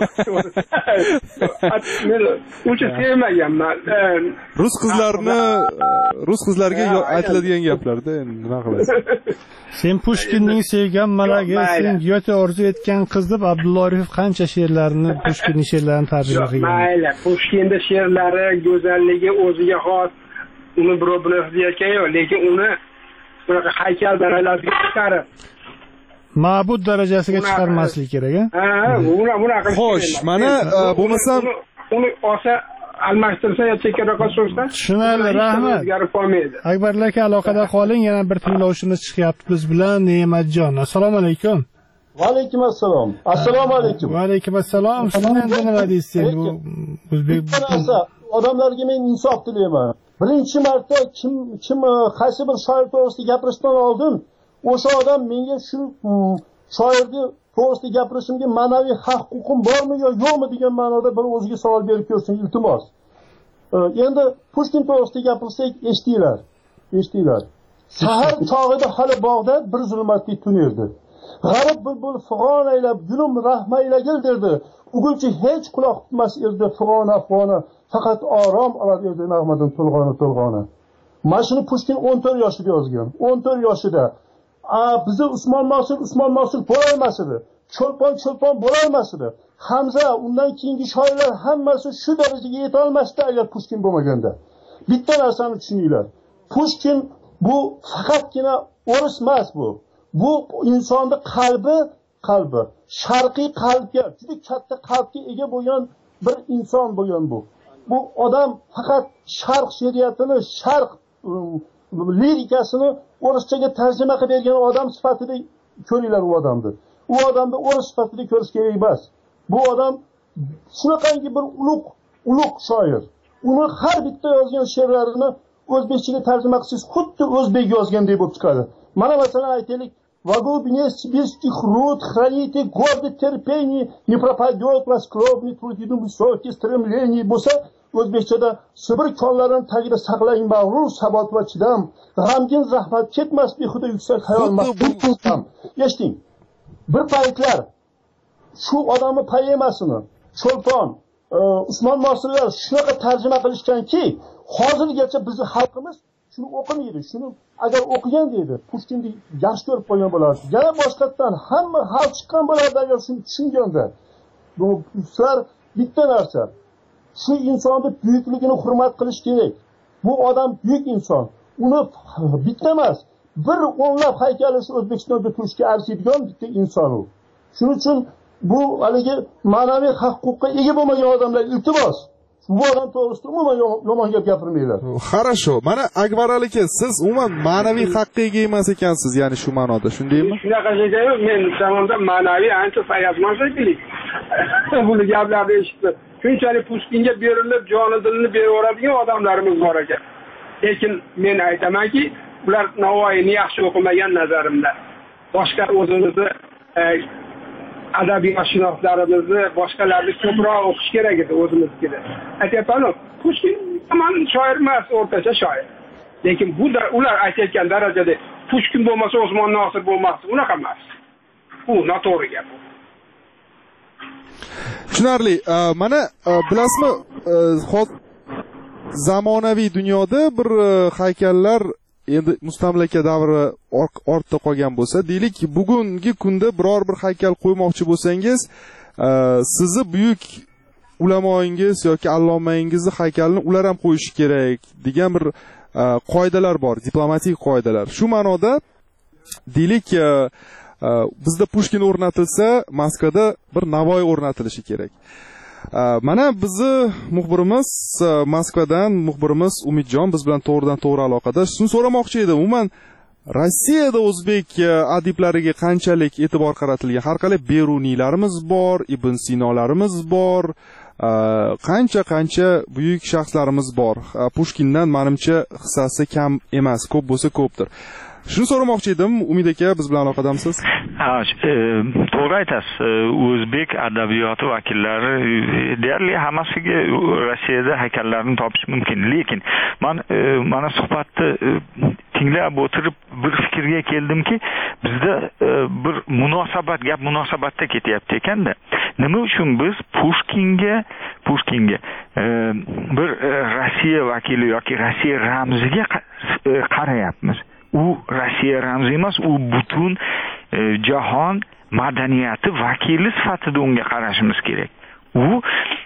men uncha sevmaganman rus qizlarini rus qizlariga aytiladigan gaplarda endi nima qilasiz sen Pushkinning sevgan malagi sen Goethe orzu etgan qiz deb Abdulla Oripov qancha she'rlarini Pushkinning she'rlarini tarjima qilgan mayli Pushkinning she'rlari go'zalligi o'ziga xos uni birov bilmayotgan yo'q lekin uni bunaqa haykal darajasiga chiqarib ma'bud darajasiga chiqarmaslik kerak a ha bunaqa xo'sh mana bo'lmasam uni olsa almashtirsa yo chekkaroqqa sursa tushunarli, rahmat. o'zgarib qolmaydi. Akbar aka, aloqada qoling. Yana bir tinglovchimiz chiqyapti biz bilan, Ne'matjon. Assalomu alaykum. Va alaykum assalom. Assalomu alaykum. Va alaykum assalom. Siz endi nima deysiz endi bu o'zbek odamlarga men insof tilayman. Birinchi marta kim kim qaysi bir shoir to'g'risida gapirishdan oldin o'sha odam menga shu shoirni to'g'risida gapirishimga ma'naviy haq-huquqim bormi yo yo'qmi degan ma'noda bir o'ziga savol berib ko'rsin, iltimos. Endi Pushkin to'g'risida gapirsak, eshitinglar. Eshitinglar. Sahar chog'ida hali bog'da bir zulmatli tun edi. G'arib bulbul fig'on aylab, gulum rahmaylagil derdi. Uguncha hech quloq tutmas edi fig'on afg'ona, faqat orom olar edi nag'madan to'lg'oni to'lg'oni. Mana shuni Pushkin o'n to'rt yoshida yozgan. o'n to'rt yoshida. A bizni Usmon Nosir Usmon Nosir bo'la olmas edi. Cho'lpon cho'lpon bo'la olmas edi. Hamza undan keyingi shoirlar hammasi shu darajaga yeta olmasdi agar Pushkin bo'lmaganda. Bitta narsani tushuninglar. Pushkin bu faqatgina o'ris emas bu. Bu insonning qalbi, qalbi, sharqiy qalbga, juda katta qalbga ega bo'lgan bir inson bo'lgan bu. Bu odam faqat sharq she'riyatini, sharq lirikasini o'rischaga tarjima qilib bergan odam sifatida ko'ringlar u odamni. U odamni o'ris sifatida ko'rish kerak emas. Bu odam shunaqangi bir ulug' ulug' shoir. Uni har bitta yozgan she'rlarini o'zbekchaga tarjima qilsangiz, xuddi o'zbek yozgandek bo'lib chiqadi. Mana masalan aytaylik, в глубине сибирских руд храните гордое терпение, не пропадет вас кровный труд и высокие стремления. Bo'lsa o'zbekchada Sibir konlarining tagida saqlang mag'rur sabot va chidam, g'amgin zahmat ketmas behuda yuksak xayol maqsad. Eshiting. Bir paytlar shu odamni poemasini Cho'lpon, Usmon Nosirlar shunaqa tarjima qilishganki, hozirgacha bizning xalqimiz shuni o'qimaydi. Shuni agar o'qigan deydi, Pushkinni yaxshi ko'rib qo'ygan bo'lardi. Yana boshqatdan hamma xalq chiqqan bo'lardi agar shuni tushunganda. Bu sizlar bitta narsa. Shu insonni buyukligini hurmat qilish kerak. Bu odam buyuk inson. Uni bitta emas, bir o'nlab haykali shu O'zbekistonda turishga arziydigan bitta inson u. Shuning uchun bu haligi ma'naviy haq-huquqqa ega bo'lmagan odamlar iltimos bu odam to'g'risida umuman yomon gap gapirmanglar. Хорошо. Mana Akbar aka, siz umuman ma'naviy haqqa ega emas ekansiz, ya'ni shu ma'noda, shundaymi? Shunaqa joyda men zamonda ma'naviy ancha sayazman shekilli. Buni gaplarni eshitdim. Shunchalik Pushkinga berilib, joni dilini beraveradigan odamlarimiz bor ekan. Lekin men aytamanki, ular Navoiyni yaxshi o'qimagan nazarimda. Boshqa o'zimizni adabiyotshunoslarimizni boshqalarni ko'proq o'qish kerak edi o'zimizga. Aytyapman-ku, Pushkin hamon shoir emas, o'rtacha shoir. Lekin bu da ular aytayotgan darajada Pushkin bo'lmasa Usmon Nosir bo'lmasdi, unaqa emas. Bu noto'g'ri gap. Tushunarli. Mana bilasizmi, zamonaviy dunyoda bir haykallar endi mustamlaka davri ortda qolgan bo'lsa, deylik, bugungi kunda biror bir haykal qo'ymoqchi bo'lsangiz, sizni buyuk ulamoingiz yoki allomangizni haykalini ular ham qo'yishi kerak degan bir qoidalar bor, diplomatik qoidalar. Shu ma'noda deylik, bizda Pushkin o'rnatilsa, Moskvada bir Navoiy o'rnatilishi kerak. Mana bizni muxbirimiz Moskvadan, muxbirimiz Umidjon biz bilan to'g'ridan to'g'ri aloqada. Shuni so'ramoqchi edim. Umuman Rossiyada o'zbek adiblariga qanchalik e'tibor qaratilgan? Har qalay Beruniylarimiz bor, Ibn Sinolarimiz bor, qancha-qancha buyuk shaxslarimiz bor. Pushkindan menimcha hissasi kam emas, ko'p bo'lsa ko'pdir. Shuni so'ramoqchi edim, Umid aka, biz bilan aloqadamisiz? Ha, to'g'ri aytasiz. O'zbek adabiyoti vakillari deyarli hammasiga Rossiyada haykallarni topish mumkin. Lekin men mana suhbatni tinglab o'tirib bir fikrga keldimki, bizda bir munosabat, gap munosabatda ketyapti ekanda. Nima uchun biz Pushkinga, Pushkinga bir Rossiya vakili yoki Rossiya ramziga qarayapmiz? U Rossiya ramzi emas, u butun jahon madaniyati vakili sifatida unga qarashimiz kerak. U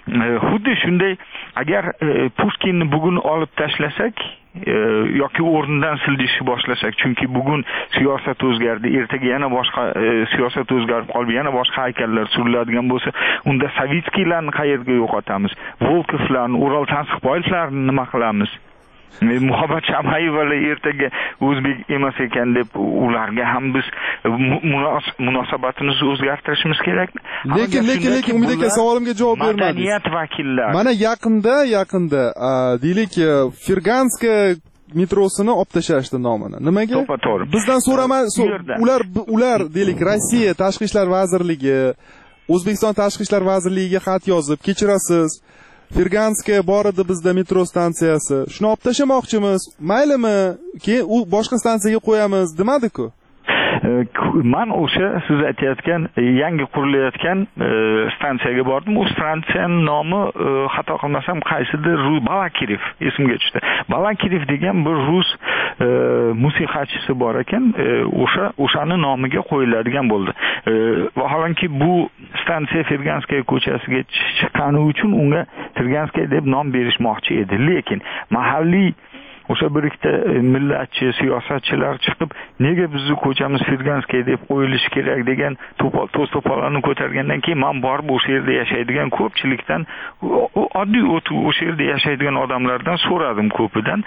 xuddi shunday agar Pushkinni bugun olib tashlasak yoki o'rnidan silishni boshlasak, chunki bugun siyosat o'zgardi, ertaga yana boshqa siyosat o'zgarib qolib yana boshqa haykallar suriladigan bo'lsa, unda Savitskiylarni qayerga yo'qotamiz, Volkovlarni, Ural Tansiqboyevlarni nima qilamiz? Muhabbat Shamayevalar ertaga o'zbek emas ekan deb ularga ham biz munosabatimizni o'zgartirishimiz kerakmi? Lekin lekin lekin Umid aka savolimga javob bermadingiz. Madaniyat vakillari. Mana yaqinda yaqinda deylik Ferganska metrosini olib tashlashdi nomini. Nimaga? To'g'ri. Bizdan so'raman, ular ular deylik Rossiya Tashqi ishlar vazirligi, O'zbekiston Tashqi ishlar vazirligiga xat yozib, kechirasiz, Ferganskaya bor edi bizda metro stansiyasi. Shuni olib tashlamoqchimiz. Maylimi? Keyin u boshqa stansiyaga qo'yamiz demadi-ku. Man o'sha siz aytayotgan yangi qurilayotgan stansiyaga bordim. U stansiyaning nomi xato qilmasam qaysidir Balakirev esimga tushdi. Balakirev degan bir rus musiqachisi bor ekan, o'sha o'shani nomiga qo'yiladigan bo'ldi. Vaholanki bu stansiya Ferganskaya ko'chasiga chiqqani uchun unga Ferganskaya deb nom berishmoqchi edi. Lekin mahalliy o'sha bir ikkita millatchi, siyosatchilar chiqib, nega bizni ko'chamiz Ferganskaya deb qo'yilishi kerak degan to's-to'polonni ko'targandan keyin men borib o'sha yerda yashaydigan ko'pchilikdan, oddiy o'sha yerda yashaydigan odamlardan so'radim ko'pidan.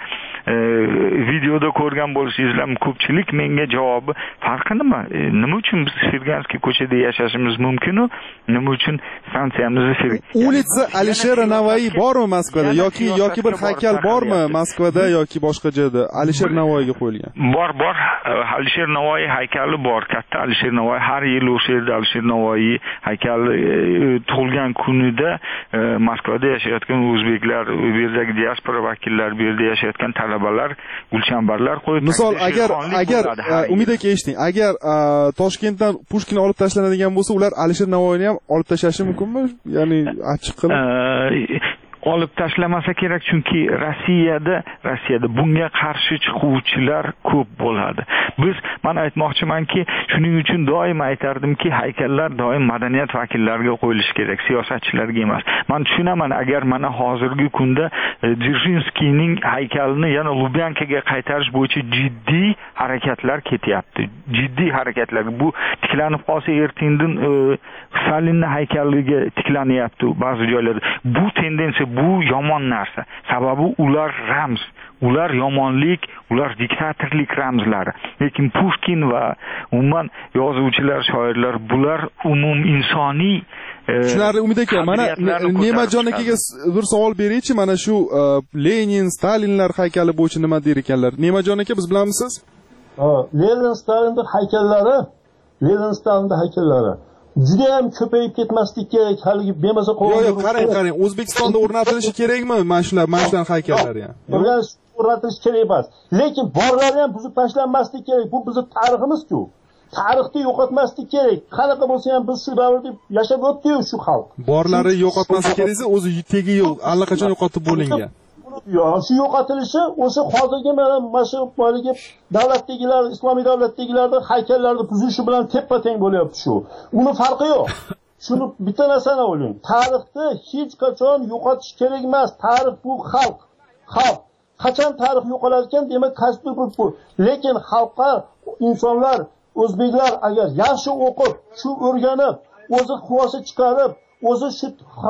Videoda ko'rgan bo'lsangizlar, ko'pchilik menga javobi farqi nima? Nima uchun biz Ferganskiy ko'chada yashashimiz mumkin-u? Nima uchun stansiyamizni Ferganskiy? Ulitsa Alisher Navoiy bormi Moskvada yoki yoki bir haykal bormi Moskvada yoki boshqa joyda Alisher Navoiyga qo'yilgan? Bor, bor. Alisher Navoiy haykali bor. Katta Alisher Navoiy har yil o'sha yerda Alisher Navoiy haykali tug'ilgan kunida Moskvada yashayotgan o'zbeklar, bu yerdagi diaspora vakillari, bu yerda yashayotgan talabalar, gulchambarlar qo'yib. Misol agar agar Umid aka eshiting, agar Toshkentdan Pushkin olib tashlanadigan bo'lsa, ular Alisher Navoiyni ham olib tashlashi mumkinmi? Ya'ni ochiq qilib olib tashlamasa kerak, chunki Rossiyada Rossiyada bunga qarshi chiquvchilar ko'p bo'ladi. Biz men aytmoqchimanki, shuning uchun doim aytardimki, haykallar doim madaniyat vakillariga qo'yilishi kerak, siyosatchilarga emas. Men tushunaman, agar mana hozirgi kunda Dzerzhinskiyning haykalini yana Lubyankaga qaytarish bo'yicha jiddiy harakatlar ketyapti. Jiddiy harakatlar. Bu tiklanib qolsa ertindin Stalinning haykaliga tiklanyapti ba'zi joylarda. Bu tendensiya, bu yomon narsa. Sababi ular ramz, ular yomonlik, ular diktatorlik ramzlari. Lekin Pushkin va umuman yozuvchilar, shoirlar bular umum insoniy Shularni Umid aka, mana Nemajon akaga bir savol beraychi, mana shu Lenin, Stalinlar haykali bo'yicha nima der ekanlar? Nemajon aka, biz bilamisiz? Ha, Lenin, Stalinning haykallari, Lenin, Stalinning haykallari juda ham ko'payib ketmaslik kerak, haligi bemaza qo'yib. Yo'q, yo'q, qarang, qarang, O'zbekistonda o'rnatilishi kerakmi mana shular, mana shular haykallari ham? O'rnatilishi kerak emas. Lekin borlari ham buzib tashlanmaslik kerak. Bu bizning tariximiz-ku. Tarixni yo'qotmaslik kerak. Qanaqa bo'lsa ham biz shu davrda yashab o'tdik shu xalq. Borlari yo'qotmaslik kerak esa o'zi tegi yo'q, allaqachon yo'qotib bo'lingan. Yo'q, shu yo'qotilishi o'sha hozirgi mana shu boyagi davlatdagilar, islomiy davlatdagilarning haykallarni buzishi bilan teppa-teng bo'lyapti shu. Uni farqi yo'q. Shuni bitta narsani o'ylang. Tarixni hech qachon yo'qotish kerak emas. Tarix bu xalq. Xalq qachon tarix yo'qolar ekan, demak kasbi bu. Lekin xalqqa insonlar, o'zbeklar agar yaxshi o'qib, shu o'rganib, o'zi xulosa chiqarib, o'zi shu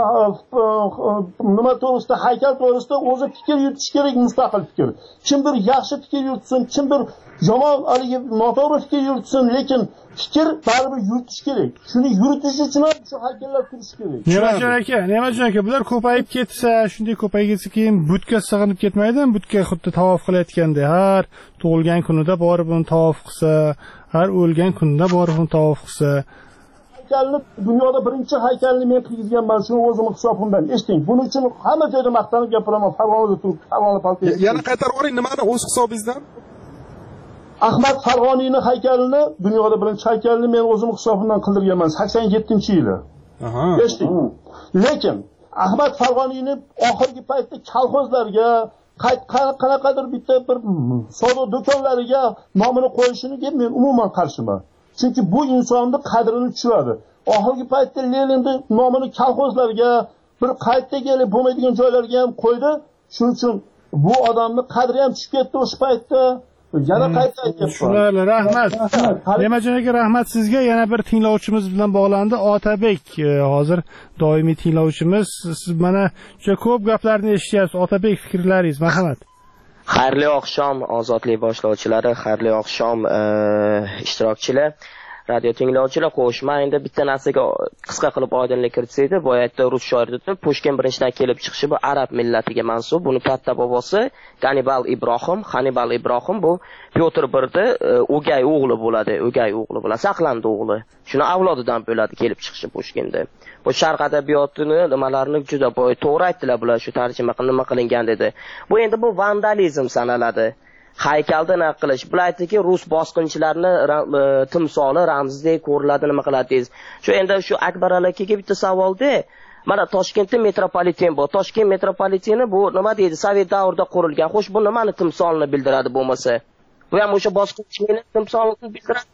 nima to'g'risida, haykal to'g'risida o'zi fikr yuritish kerak, mustaqil fikr. Kim bir yaxshi fikr yuritsin, kim bir yomon, haligi noto'g'ri fikr yuritsin, lekin fikr baribir yuritish kerak. Shuni yuritish uchun ham shu haykallar turishi kerak. Nemajon aka, Nemajon aka, bular ko'payib ketsa, shunday ko'payib ketsa keyin butga sig'inib ketmaydimi? Butga xuddi tavof qilayotganda, har tug'ilgan kunida borib uni tavof qilsa, har o'lgan kunida borib uni tavof qilsa. Haykalni dunyoda birinchi haykalni men qilganman, shuni o'zim hisobimdan. Eshiting, buning uchun hamma joyda maqtanib gapiraman, Farg'onada turib, Farg'ona palto. Yana qaytarib oling, nimani o'z hisobingizdan? Ahmad Farg'oniyning haykalini, dunyoda birinchi haykalni men o'zim hisobimdan qildirganman sakson yettinchi yili. Aha. Eshiting. Lekin Ahmad Farg'oniyning oxirgi paytda kolxozlarga, qanaqadir bitta bir savdo do'konlariga nomini qo'yishini men umuman qarshiman. Chunki bu insonning qadrini tushiradi. Oxirgi paytda Leninning nomini kolxozlarga, bir qaytda kelib bo'lmaydigan joylarga ham qo'ydi. Shuning uchun bu odamning qadri ham tushib ketdi o'sha paytda. Yana qayta aytib Shunday, rahmat. Nemajon aka, rahmat sizga. Yana bir tinglovchimiz bilan bog'landi. Otabek hozir doimiy tinglovchimiz. Siz mana juda ko'p gaplarni eshityapsiz. Otabek, fikrlaringiz, marhamat. Xayrli oqshom ozodlik boshlovchilari, xayrli oqshom ishtirokchilar, radio tinglovchilar. Xo'sh, men endi bitta narsaga qisqa qilib oydinlik kiritsak, bu yerda rus shoir deb Pushkin birinchidan kelib chiqishi bu arab millatiga mansub. Buni katta bobosi Hannibal Ibrohim, Hannibal Ibrohim bu Pyotr birda o'gay o'g'li bo'ladi, o'gay o'g'li bo'ladi, saqlandi o'g'li. Shuni avlodidan bo'ladi kelib chiqishi Pushkinda. Bu sharq adabiyotini nimalarni juda boy to'g'ri aytdilar bular, shu tarjima nima qilingan dedi. Bu endi bu vandalizm sanaladi. Haykalda nima qilish? Bular aytdiki, rus bosqinchilarni timsoli ramzdek ko'riladi, nima qiladi deysiz. Shu endi shu Akbar akaga bitta savolda, mana Toshkentda metropoliten bor. Toshkent metropoliteni bu nima deydi? Sovet davrida qurilgan. Xo'sh, bu nimani timsolini bildiradi bo'lmasa? Bu ham o'sha bosqinchilikni timsolini bildiradi.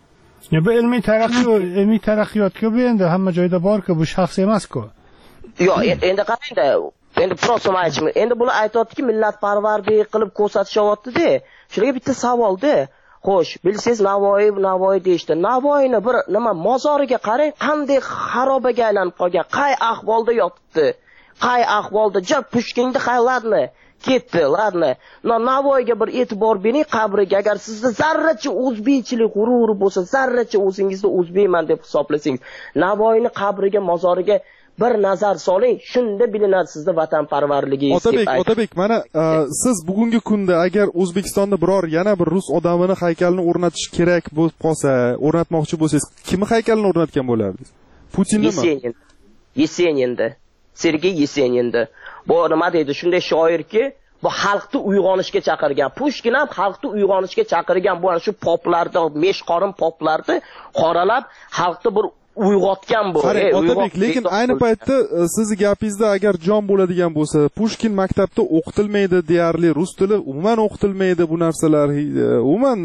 Ya bu ilmiy taraqqiyot, ilmiy taraqqiyotga bu endi hamma joyda bor-ku, bu shaxs emas-ku. Yo'q, endi qarangda, endi prosta aytishim. Endi bular aytayotdiki, millatparvarlik qilib ko'rsatishyapti-da. Shularga bitta savolda. Xo'sh, bilsangiz Navoiy, Navoiy deyishdi. Navoiyni bir nima mozoriga qarang, qanday xarobaga aylanib qolgan, qay ahvolda yotibdi. Qay ahvolda, ja Pushkinni hayladni ketdi, ladni. Navoiyga bir e'tibor bering qabriga. Agar sizda zarracha o'zbekchilik g'ururi bo'lsa, zarracha o'zingizda o'zbekman deb hisoblasangiz, Navoiyni qabriga, mozoriga bir nazar soling, shunda bilinadi sizda vatanparvarligingiz. Otabek, Otabek, mana siz bugungi kunda agar O'zbekistonda biror yana bir rus odamini haykalini o'rnatish kerak bo'lib qolsa, o'rnatmoqchi bo'lsangiz, kimni haykalini o'rnatgan bo'lardingiz? Putinni? Yesenin. Yeseninda. Sergey Yeseninda. Bu nima deydi? Shunday shoirki, bu xalqni uyg'onishga chaqirgan. Pushkin ham xalqni uyg'onishga chaqirgan. Bu shu poplarni, meshqorin poplarni qoralab, xalqni bir uyg'otgan bu. Qarang, Otabek, lekin ayni paytda sizni gapingizda agar jon bo'ladigan bo'lsa, Pushkin maktabda o'qitilmaydi deyarli, rus tili umuman o'qitilmaydi, bu narsalar umuman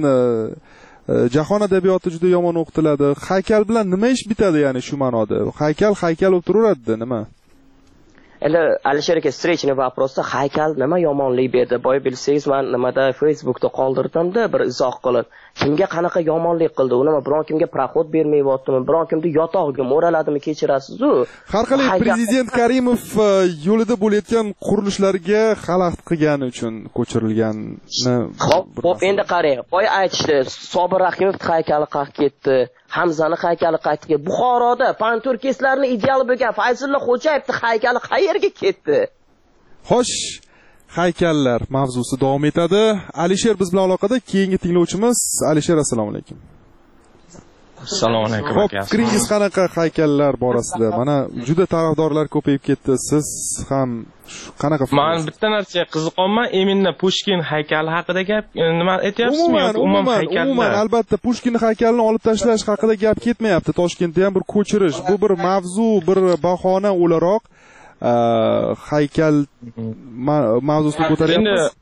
jahon adabiyoti juda yomon o'qitiladi. Haykal bilan nima ish bitadi, ya'ni shu ma'noda? Haykal haykal bo'lib turaveradi, nima? Endi Alisher aka встречный vопросda haykal nima yomonlik berdi? Boy bilsangiz, men nimada Facebookda qoldirdim-da bir izoh qilib. Kimga qanaqa yomonlik qildi? U nima biron kimga proxod bermayaptimi? Biron kimni yotog'iga mo'raladimi, kechirasiz-ku? Har qalay prezident Karimov yo'lida bo'layotgan qurilishlarga xalaqit qilgani uchun ko'chirilganni. Xo'p, endi qarang. Boy aytishdi, Sobir Rahimov haykali qaq ketdi. Hamzani haykali qaytdi. Buxoroda panturkeslarni ideal bo'lgan Fayzulla Xo'jayevning haykali qayerga ketdi? Xo'sh, haykallar mavzusi davom etadi. Alisher biz bilan aloqada. Keyingi tinglovchimiz Alisher, assalomu alaykum. Assalomu alaykum. Xo'p, fikringiz qanaqa haykallar borasida? Mana juda tarafdorlar ko'payib ketdi. Siz ham qanaqa fikringiz? Men bitta narsaga qiziqaman. Eminda Pushkin haykali haqida gap nima aytyapsizmi yoki umuman haykallar? Umuman, albatta Pushkin haykalini olib tashlash haqida gap ketmayapti. Toshkentda ham bir ko'chirish, bu bir mavzu, bir bahona o'laroq haykal mavzusini ko'taryapmiz.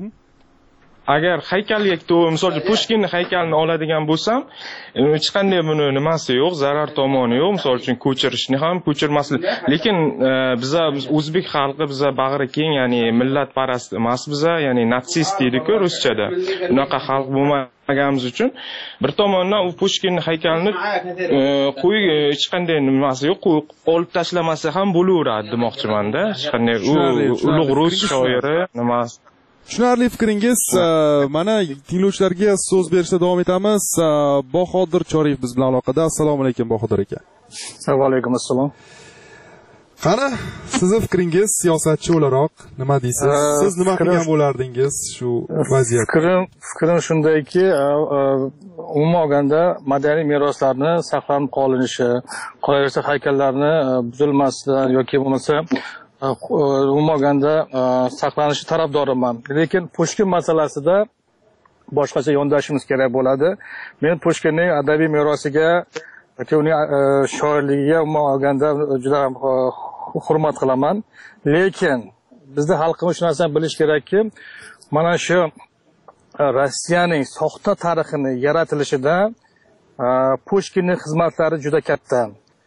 Agar haykalga, misol uchun Pushkinning haykalini oladigan bo'lsam, hech qanday buni nimasi yo'q, zarar tomoni yo'q. Misol uchun ko'chirishni ham ko'chirmaslik. Lekin biza o'zbek xalqi biza bag'ri keng, ya'ni millatparast emas biza, ya'ni natsist deydi-ku ruschada. Unaqa xalq bo'lmaganimiz uchun bir tomondan u Pushkinning haykalini qo'y hech qanday nimasi yo'q, olib tashlamasa ham bo'laveradi demoqchiman-da. Hech qanday u ulug' rus shoiri nimasi. Tushunarli fikringiz. Mana tinglovchilarga so'z berishda davom etamiz. Bahodir Choriyev biz bilan aloqada. Assalomu alaykum Bahodir aka. Va alaykum assalom. Qani, sizning fikringiz siyosatchi o'laroq nima deysiz? Siz nima qilgan bo'lardingiz shu vaziyatda? Fikrim, fikrim shundayki, umuman olganda madaniy meroslarni saqlanib qolinishi, qolaversa haykallarni buzilmasdan yoki bo'lmasa umuman olganda saqlanishi tarafdoriman. Lekin Pushkin masalasida boshqacha yondashishimiz kerak bo'ladi. Men Pushkinning adabiy merosiga yoki uning shoirligiga umuman olganda juda hurmat qilaman. Lekin bizda xalqimiz shu narsani bilish kerakki, mana shu Rossiyaning soxta tarixini yaratilishida Pushkinning xizmatlari juda katta.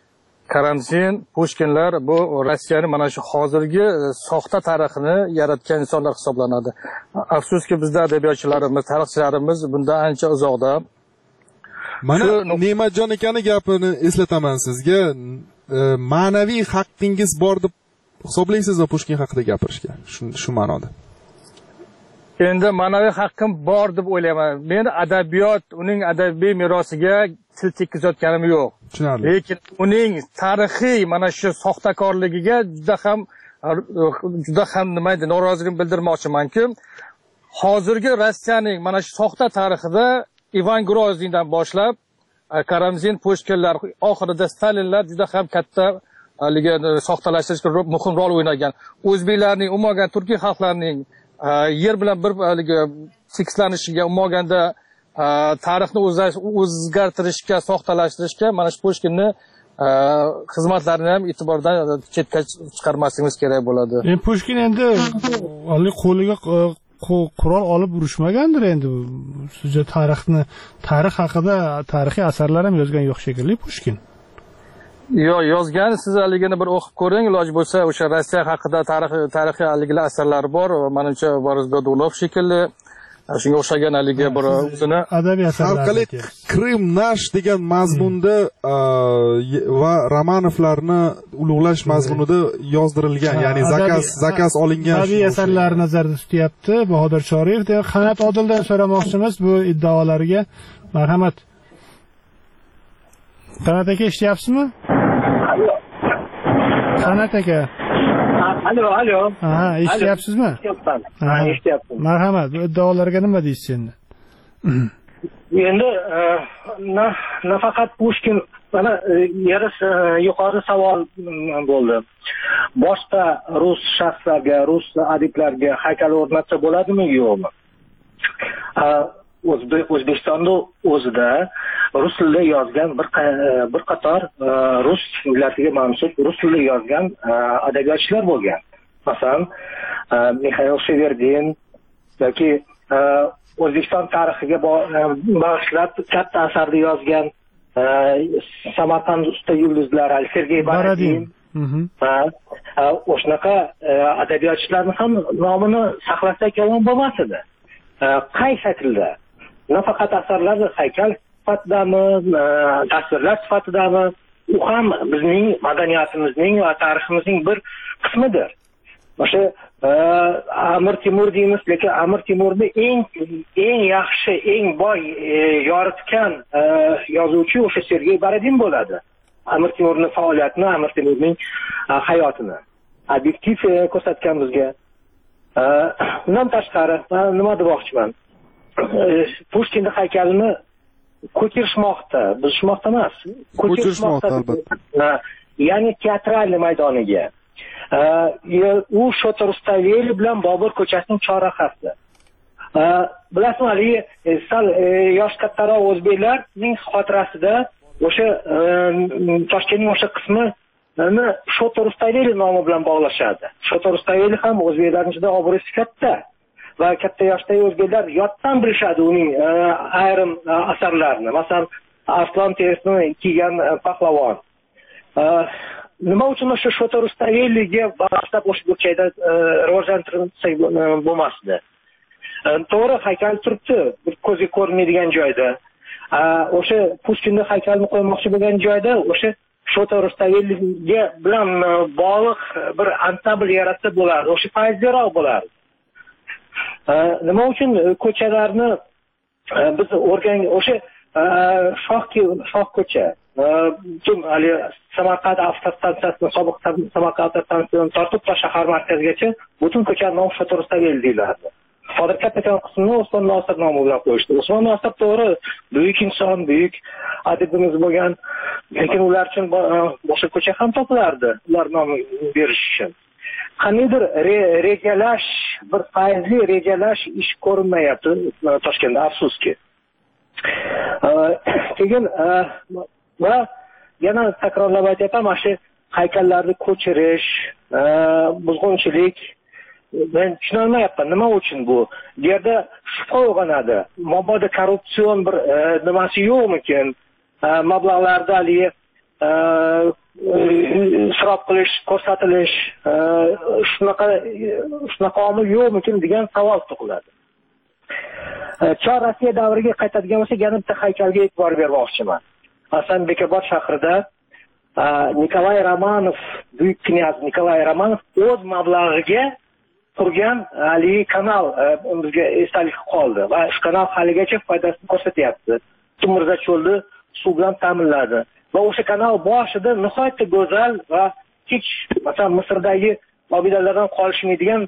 Karamzin, Pushkinlar bu Rossiyani mana shu hozirgi soxta tarixini yaratgan insonlar hisoblanadi. Afsuski bizda adabiyotchilarimiz, tarixchilarimiz bundan ancha uzoqda. Mana Ne'matjon akani gapini eslataman sizga. Ma'naviy haqqingiz bor deb hisoblaysizmi Pushkin haqida gapirishga? Shu shu ma'noda. Endi ma'naviy haqqim bor deb o'ylayman. Men adabiyot, uning adabiy merosiga til tekkizayotganim yo'q. Tushunarli. Lekin uning tarixiy mana shu soxtakorligiga juda ham juda ham nima edi, norozilik bildirmoqchimanki, hozirgi Rossiyaning mana shu soxta tarixida Ivan Groznydan boshlab Karamzin, Pushkinlar, oxirida Stalinlar juda ham katta haligi soxtalashtirishga muhim rol o'ynagan. O'zbeklarning, umuman turkiy xalqlarning yer bilan bir haligi tekislanishiga, umuman tarixni o'zgartirishga, soxtalashtirishga mana shu Pushkinni xizmatlarini ham e'tibordan chetga chiqarmasligimiz kerak bo'ladi. Endi Pushkin endi hali qo'liga qurol olib urushmagandir endi. Sizga tarixni, tarix haqida tarixiy asarlar ham yozgan yo'q shekilli Pushkin. Yo'q, yozgan, siz haligini bir o'qib ko'ring, iloj bo'lsa, o'sha Rossiya haqida tarix tarixiy haligili asarlari bor. Menimcha Boris Godunov shekilli shunga o'xshagan haligi bir o'zini adabiy asarlar. Xalqalik Krim nash degan mazmunda va Romanovlarni ulug'lash mazmunida yozdirilgan, ya'ni zakaz zakaz olingan adabiy asarlar nazarda tutyapti Bahodir Choriyev. Qanot Odildan so'ramoqchimiz bu iddaolarga. Marhamat. Qanot aka, eshityapsizmi? Qanot aka. Alo, alo. Ha, eshityapsizmi? Eshityapman. Ha, eshityapman. Marhamat, bu iddaolarga nima deysiz endi? Endi nafaqat Pushkin, mana yarış yuqori savol bo'ldi. Boshqa rus shaxslarga, rus adiblarga haykal o'rnatsa bo'ladimi, yo'qmi? O'zbekistonda o'zida rus tilida yozgan bir bir qator rus millatiga mansub rus tilida yozgan adabiyotchilar bo'lgan. Masalan, Mikhail Sheverdin yoki O'zbekiston tarixiga bag'ishlab katta asarni yozgan Samarqand usta yulduzlari Sergey Baradin. O'shanaqa adabiyotchilarni ham nomini saqlasak yomon bo'lmas edi. Qay shaklda? Nafaqat asarlar haykal sifatidami, tasvirlar sifatidami, u ham bizning madaniyatimizning va tariximizning bir qismidir. O'sha Amir Temur deymiz, lekin Amir Temurni eng eng yaxshi, eng boy yoritgan yozuvchi o'sha Sergey Baradin bo'ladi. Amir Temurning faoliyatini, Amir Temurning hayotini obyektiv ko'rsatgan bizga. Bundan tashqari nima demoqchiman? Pushkinning haykalini ko'chirishmoqda, buzishmoqda emas, ko'chirishmoqda albatta. Ya'ni teatral maydoniga. U Shota Rustaveli bilan Bobur ko'chasining chorrahasi. Bilasizmi, hali sal yosh kattaroq o'zbeklarning xotirasida o'sha Toshkentning o'sha qismini Shota Rustaveli nomi bilan bog'lashadi. Shota Rustaveli ham o'zbeklarning ichida obro'si katta va katta yoshdagi o'zbeklar yoddan bilishadi uning ayrim asarlarini. Masalan, Arslon terisini kiygan pahlavon. Nima uchun o'sha Shota Rustaveliga bag'ishlab o'sha burchakda rivojlantirsak bo'lmasdi? To'g'ri, haykal turibdi, bir ko'zga ko'rinmaydigan joyda. O'sha Pushkinning haykalini qo'ymoqchi bo'lgan joyda o'sha Shota Rustaveliga bilan bog'liq bir ansambl yaratsa bo'lardi. O'sha foizliroq bo'lardi. Nima uchun ko'chalarni biz o'rgan o'sha shohki shoh ko'cha kim hali Samarqand avtostansiyasidan sobiq Samarqand avtostansiyasidan tortib to shahar markazigacha butun ko'chani nomi Shota Rustaveli deyiladi. Hozir katta qismini Osmon Nosir nomi bilan qo'yishdi. Osmon Nosir to'g'ri buyuk inson, buyuk adibimiz bo'lgan, lekin ular uchun boshqa ko'cha ham topilardi, ular nomi berish uchun. Qaniydir rejalash, bir faizli rejalash ish ko'rinmayapti Toshkentda, afsuski. Keyin va yana takrorlab aytaman, mana shu haykallarni ko'chirish, buzg'unchilik, men tushuna olmayapman, nima uchun bu? Bu yerda shubha uyg'onadi. Mabodo korrupsion bir nimasi yo'qmikin? Mablag'larda hali isrof qilish, ko'rsatilish, shunaqa shunaqa omil yo'qmikin degan savol tug'iladi. Chor Rossiya davriga qaytadigan bo'lsak, yana bitta haykalga e'tibor bermoqchiman. Masalan, Bekobod shahrida Nikolay Romanov, buyuk knyaz Nikolay Romanov o'z mablag'iga qurgan haligi kanal bizga esdalik qoldi va shu kanal haligacha foydasini ko'rsatyapti. Tumirzacho'lni suv bilan ta'minladi va o'sha kanal boshida nihoyatda go'zal va hech masalan Misrdagi obidalardan qolishmaydigan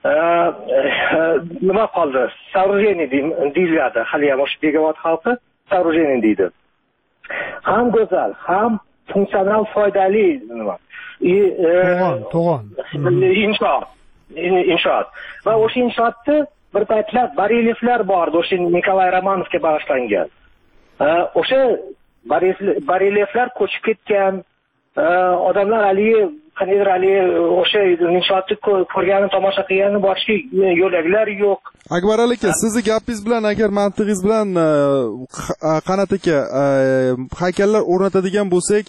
nima qoldi? Soorужение deyiladi. Hali ham o'sha Bekobod xalqi soorужение deydi. Ham go'zal, ham funksional, foydali nima? To'g'on, to'g'on. Inshoot. Inshoot. Va o'sha inshootda bir paytlar barelyeflar bor, o'sha Nikolay Romanovga bag'ishlangan. O'sha barelyeflar ko'chib ketgan, odamlar haligi qaniydir haligi o'sha inshootni ko'rgani, tomosha qilgani boshqa yo'laklar yo'q. Akbar aka, sizni gapingiz bilan, agar mantig'ingiz bilan Qanat aka haykallar o'rnatadigan bo'lsak,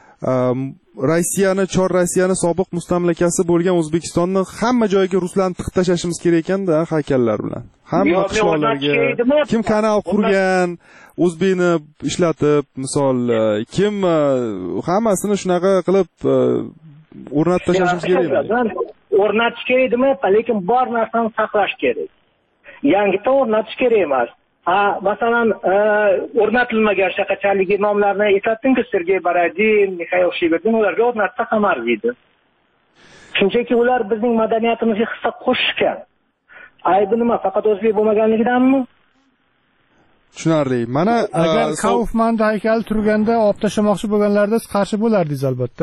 Rossiyani, Chor Rossiyani sobiq mustamlakasi bo'lgan O'zbekistonni hamma joyiga ruslantirib tashlashimiz kerak ekanda haykallar bilan. Hamma qishloqlarga kim kanal qurgan, o'zbekni ishlatib, misol kim hammasini shunaqa qilib o'rnatib tashlashimiz kerakmi? O'rnatish kerakmi? Lekin bor narsani saqlash kerak. Yangidan o'rnatish kerak emas. Ha, masalan, o'rnatilmagan shaqachaligi nomlarini eslatdingiz, Sergey Baradin, Mikhail Shiberdin, ularga o'rnatsa ham arziydi. Shunchaki ular bizning madaniyatimizga hissa qo'shishgan. Aybi nima, faqat o'zbek bo'lmaganligidanmi? Tushunarli. Mana agar Kaufmanda haykali turganda olib tashlamoqchi bo'lganlarda qarshi bo'lardingiz albatta.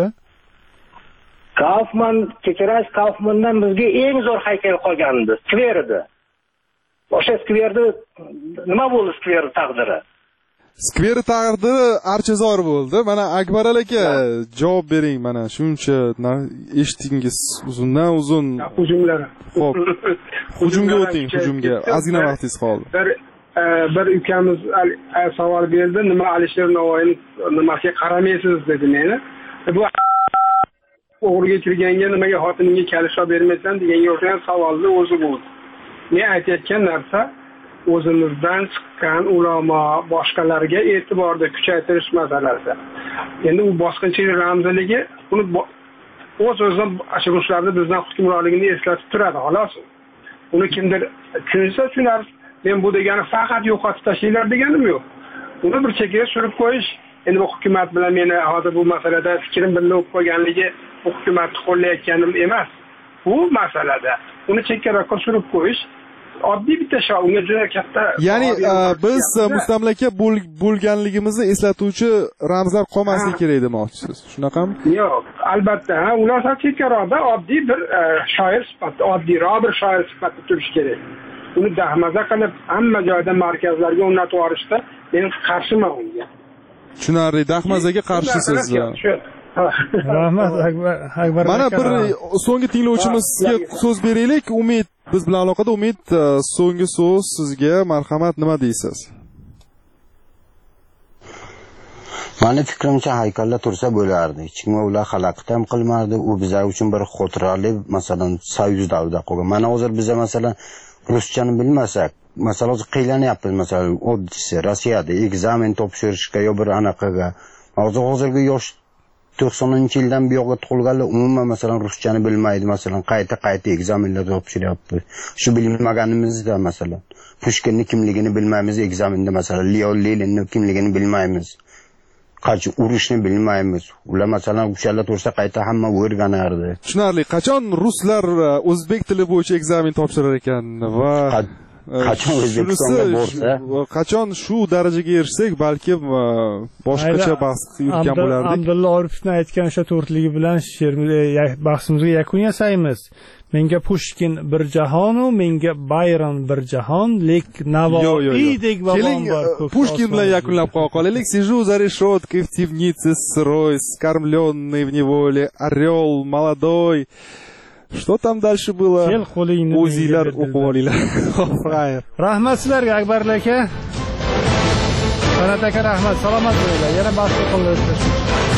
Kaufman, kechirasiz, Kaufmandan bizga eng zo'r haykal qolgan edi, skver edi. O'sha skverni nima bo'ldi, skver taqdiri? Skver taqdiri archazor bo'ldi. Mana Akbar aka javob bering, mana shuncha eshitdingiz uzundan uzun hujumlar. Xo'p. Hujumga o'ting, hujumga. Ozgina vaqtingiz qoldi. Bir bir ukamiz savol berdi, nima Alisher Navoiyning nimasiga qaramaysiz dedi meni. Bu o'g'riga kirganga nimaga xotiningga kalishab bermaysan deganga o'xshagan savolni o'zi bo'ldi. Men aytayotgan narsa o'zimizdan chiqqan ulamo boshqalarga e'tiborda kuchaytirish masalasi. Endi u bosqinchilik ramzligi uni o'z o'zidan ashurishlarda bizdan hukmronligini eslatib turadi, xolos. Uni kimdir tushunsa tushunar. Men bu degani faqat yo'qotib tashlanglar deganim yo'q. Uni bir chekkaga surib qo'yish. Endi bu hukumat bilan meni hozir bu masalada fikrim birga o'tib qolganligi bu hukumatni qo'llayotganim emas. Bu masalada uni chekkaroqqa surib qo'yish oddiy bitta sho, unga juda katta. Ya'ni biz mustamlaka bo'lganligimizni eslatuvchi ramzlar qolmasligi kerak demoqchisiz. Shunaqami? Yo'q, albatta, ha, ular chekkaroqda oddiy bir shoir sifatida, oddiyroq bir shoir sifatida turish kerak. Uni dahmaza qilib hamma joyda markazlarga o'rnatib yuborishda men qarshiman unga. Tushunarli, dahmazaga qarshisiz. Rahmat Akbar. Akbar. Mana bir so'nggi tinglovchimizga so'z beraylik. Umid biz bilan aloqada. Umid, so'nggi so'z sizga. Marhamat, nima deysiz? Mani fikrimcha haykallar tursa bo'lardi. Hech kim ular xalaqit ham qilmardi. U bizlar uchun bir xotirali, masalan, Soyuz davrida qolgan. Mana hozir biz masalan ruschani bilmasak, masalan hozir qiylanyapmiz, masalan, oddisi Rossiyada ekzamen topshirishga yo bir anaqaga. Hozir hozirgi yosh to'qsoninchi yildan buyoqqa tug'ilganlar umuman masalan ruschani bilmaydi, masalan qayta-qayta ekzamenlar topshiryapti. Shu bilmaganimizda masalan Pushkinning kimligini bilmaymiz, ekzamenda masalan Leon Leninning kimligini bilmaymiz. Qancha urushni bilmaymiz. Ular masalan o'shalar tursa qayta hamma o'rganardi. Tushunarli. Qachon ruslar o'zbek tili bo'yicha ekzamen topshirar ekan va qachon O'zbekistonda bo'lsa, qachon shu darajaga erishsak, balki boshqacha bahs yurgan bo'lardik. Abdulla Oripovning aytgan o'sha to'rtligi bilan bahsimizga yakun yasaymiz. Menga Pushkin bir jahon, menga Bayron bir jahon, lek Navoiydek babam bor. Pushkin bilan yakunlab qolaylik. Сижу за решеткой в темнице сырой, скормленный в неволе орел молодой. Что там дальше было? O'zinglar o'qib olinglar. Xayr. Rahmat sizlarga Akbar aka. Qanat aka rahmat. Salomat bo'linglar. Yana bahs qilib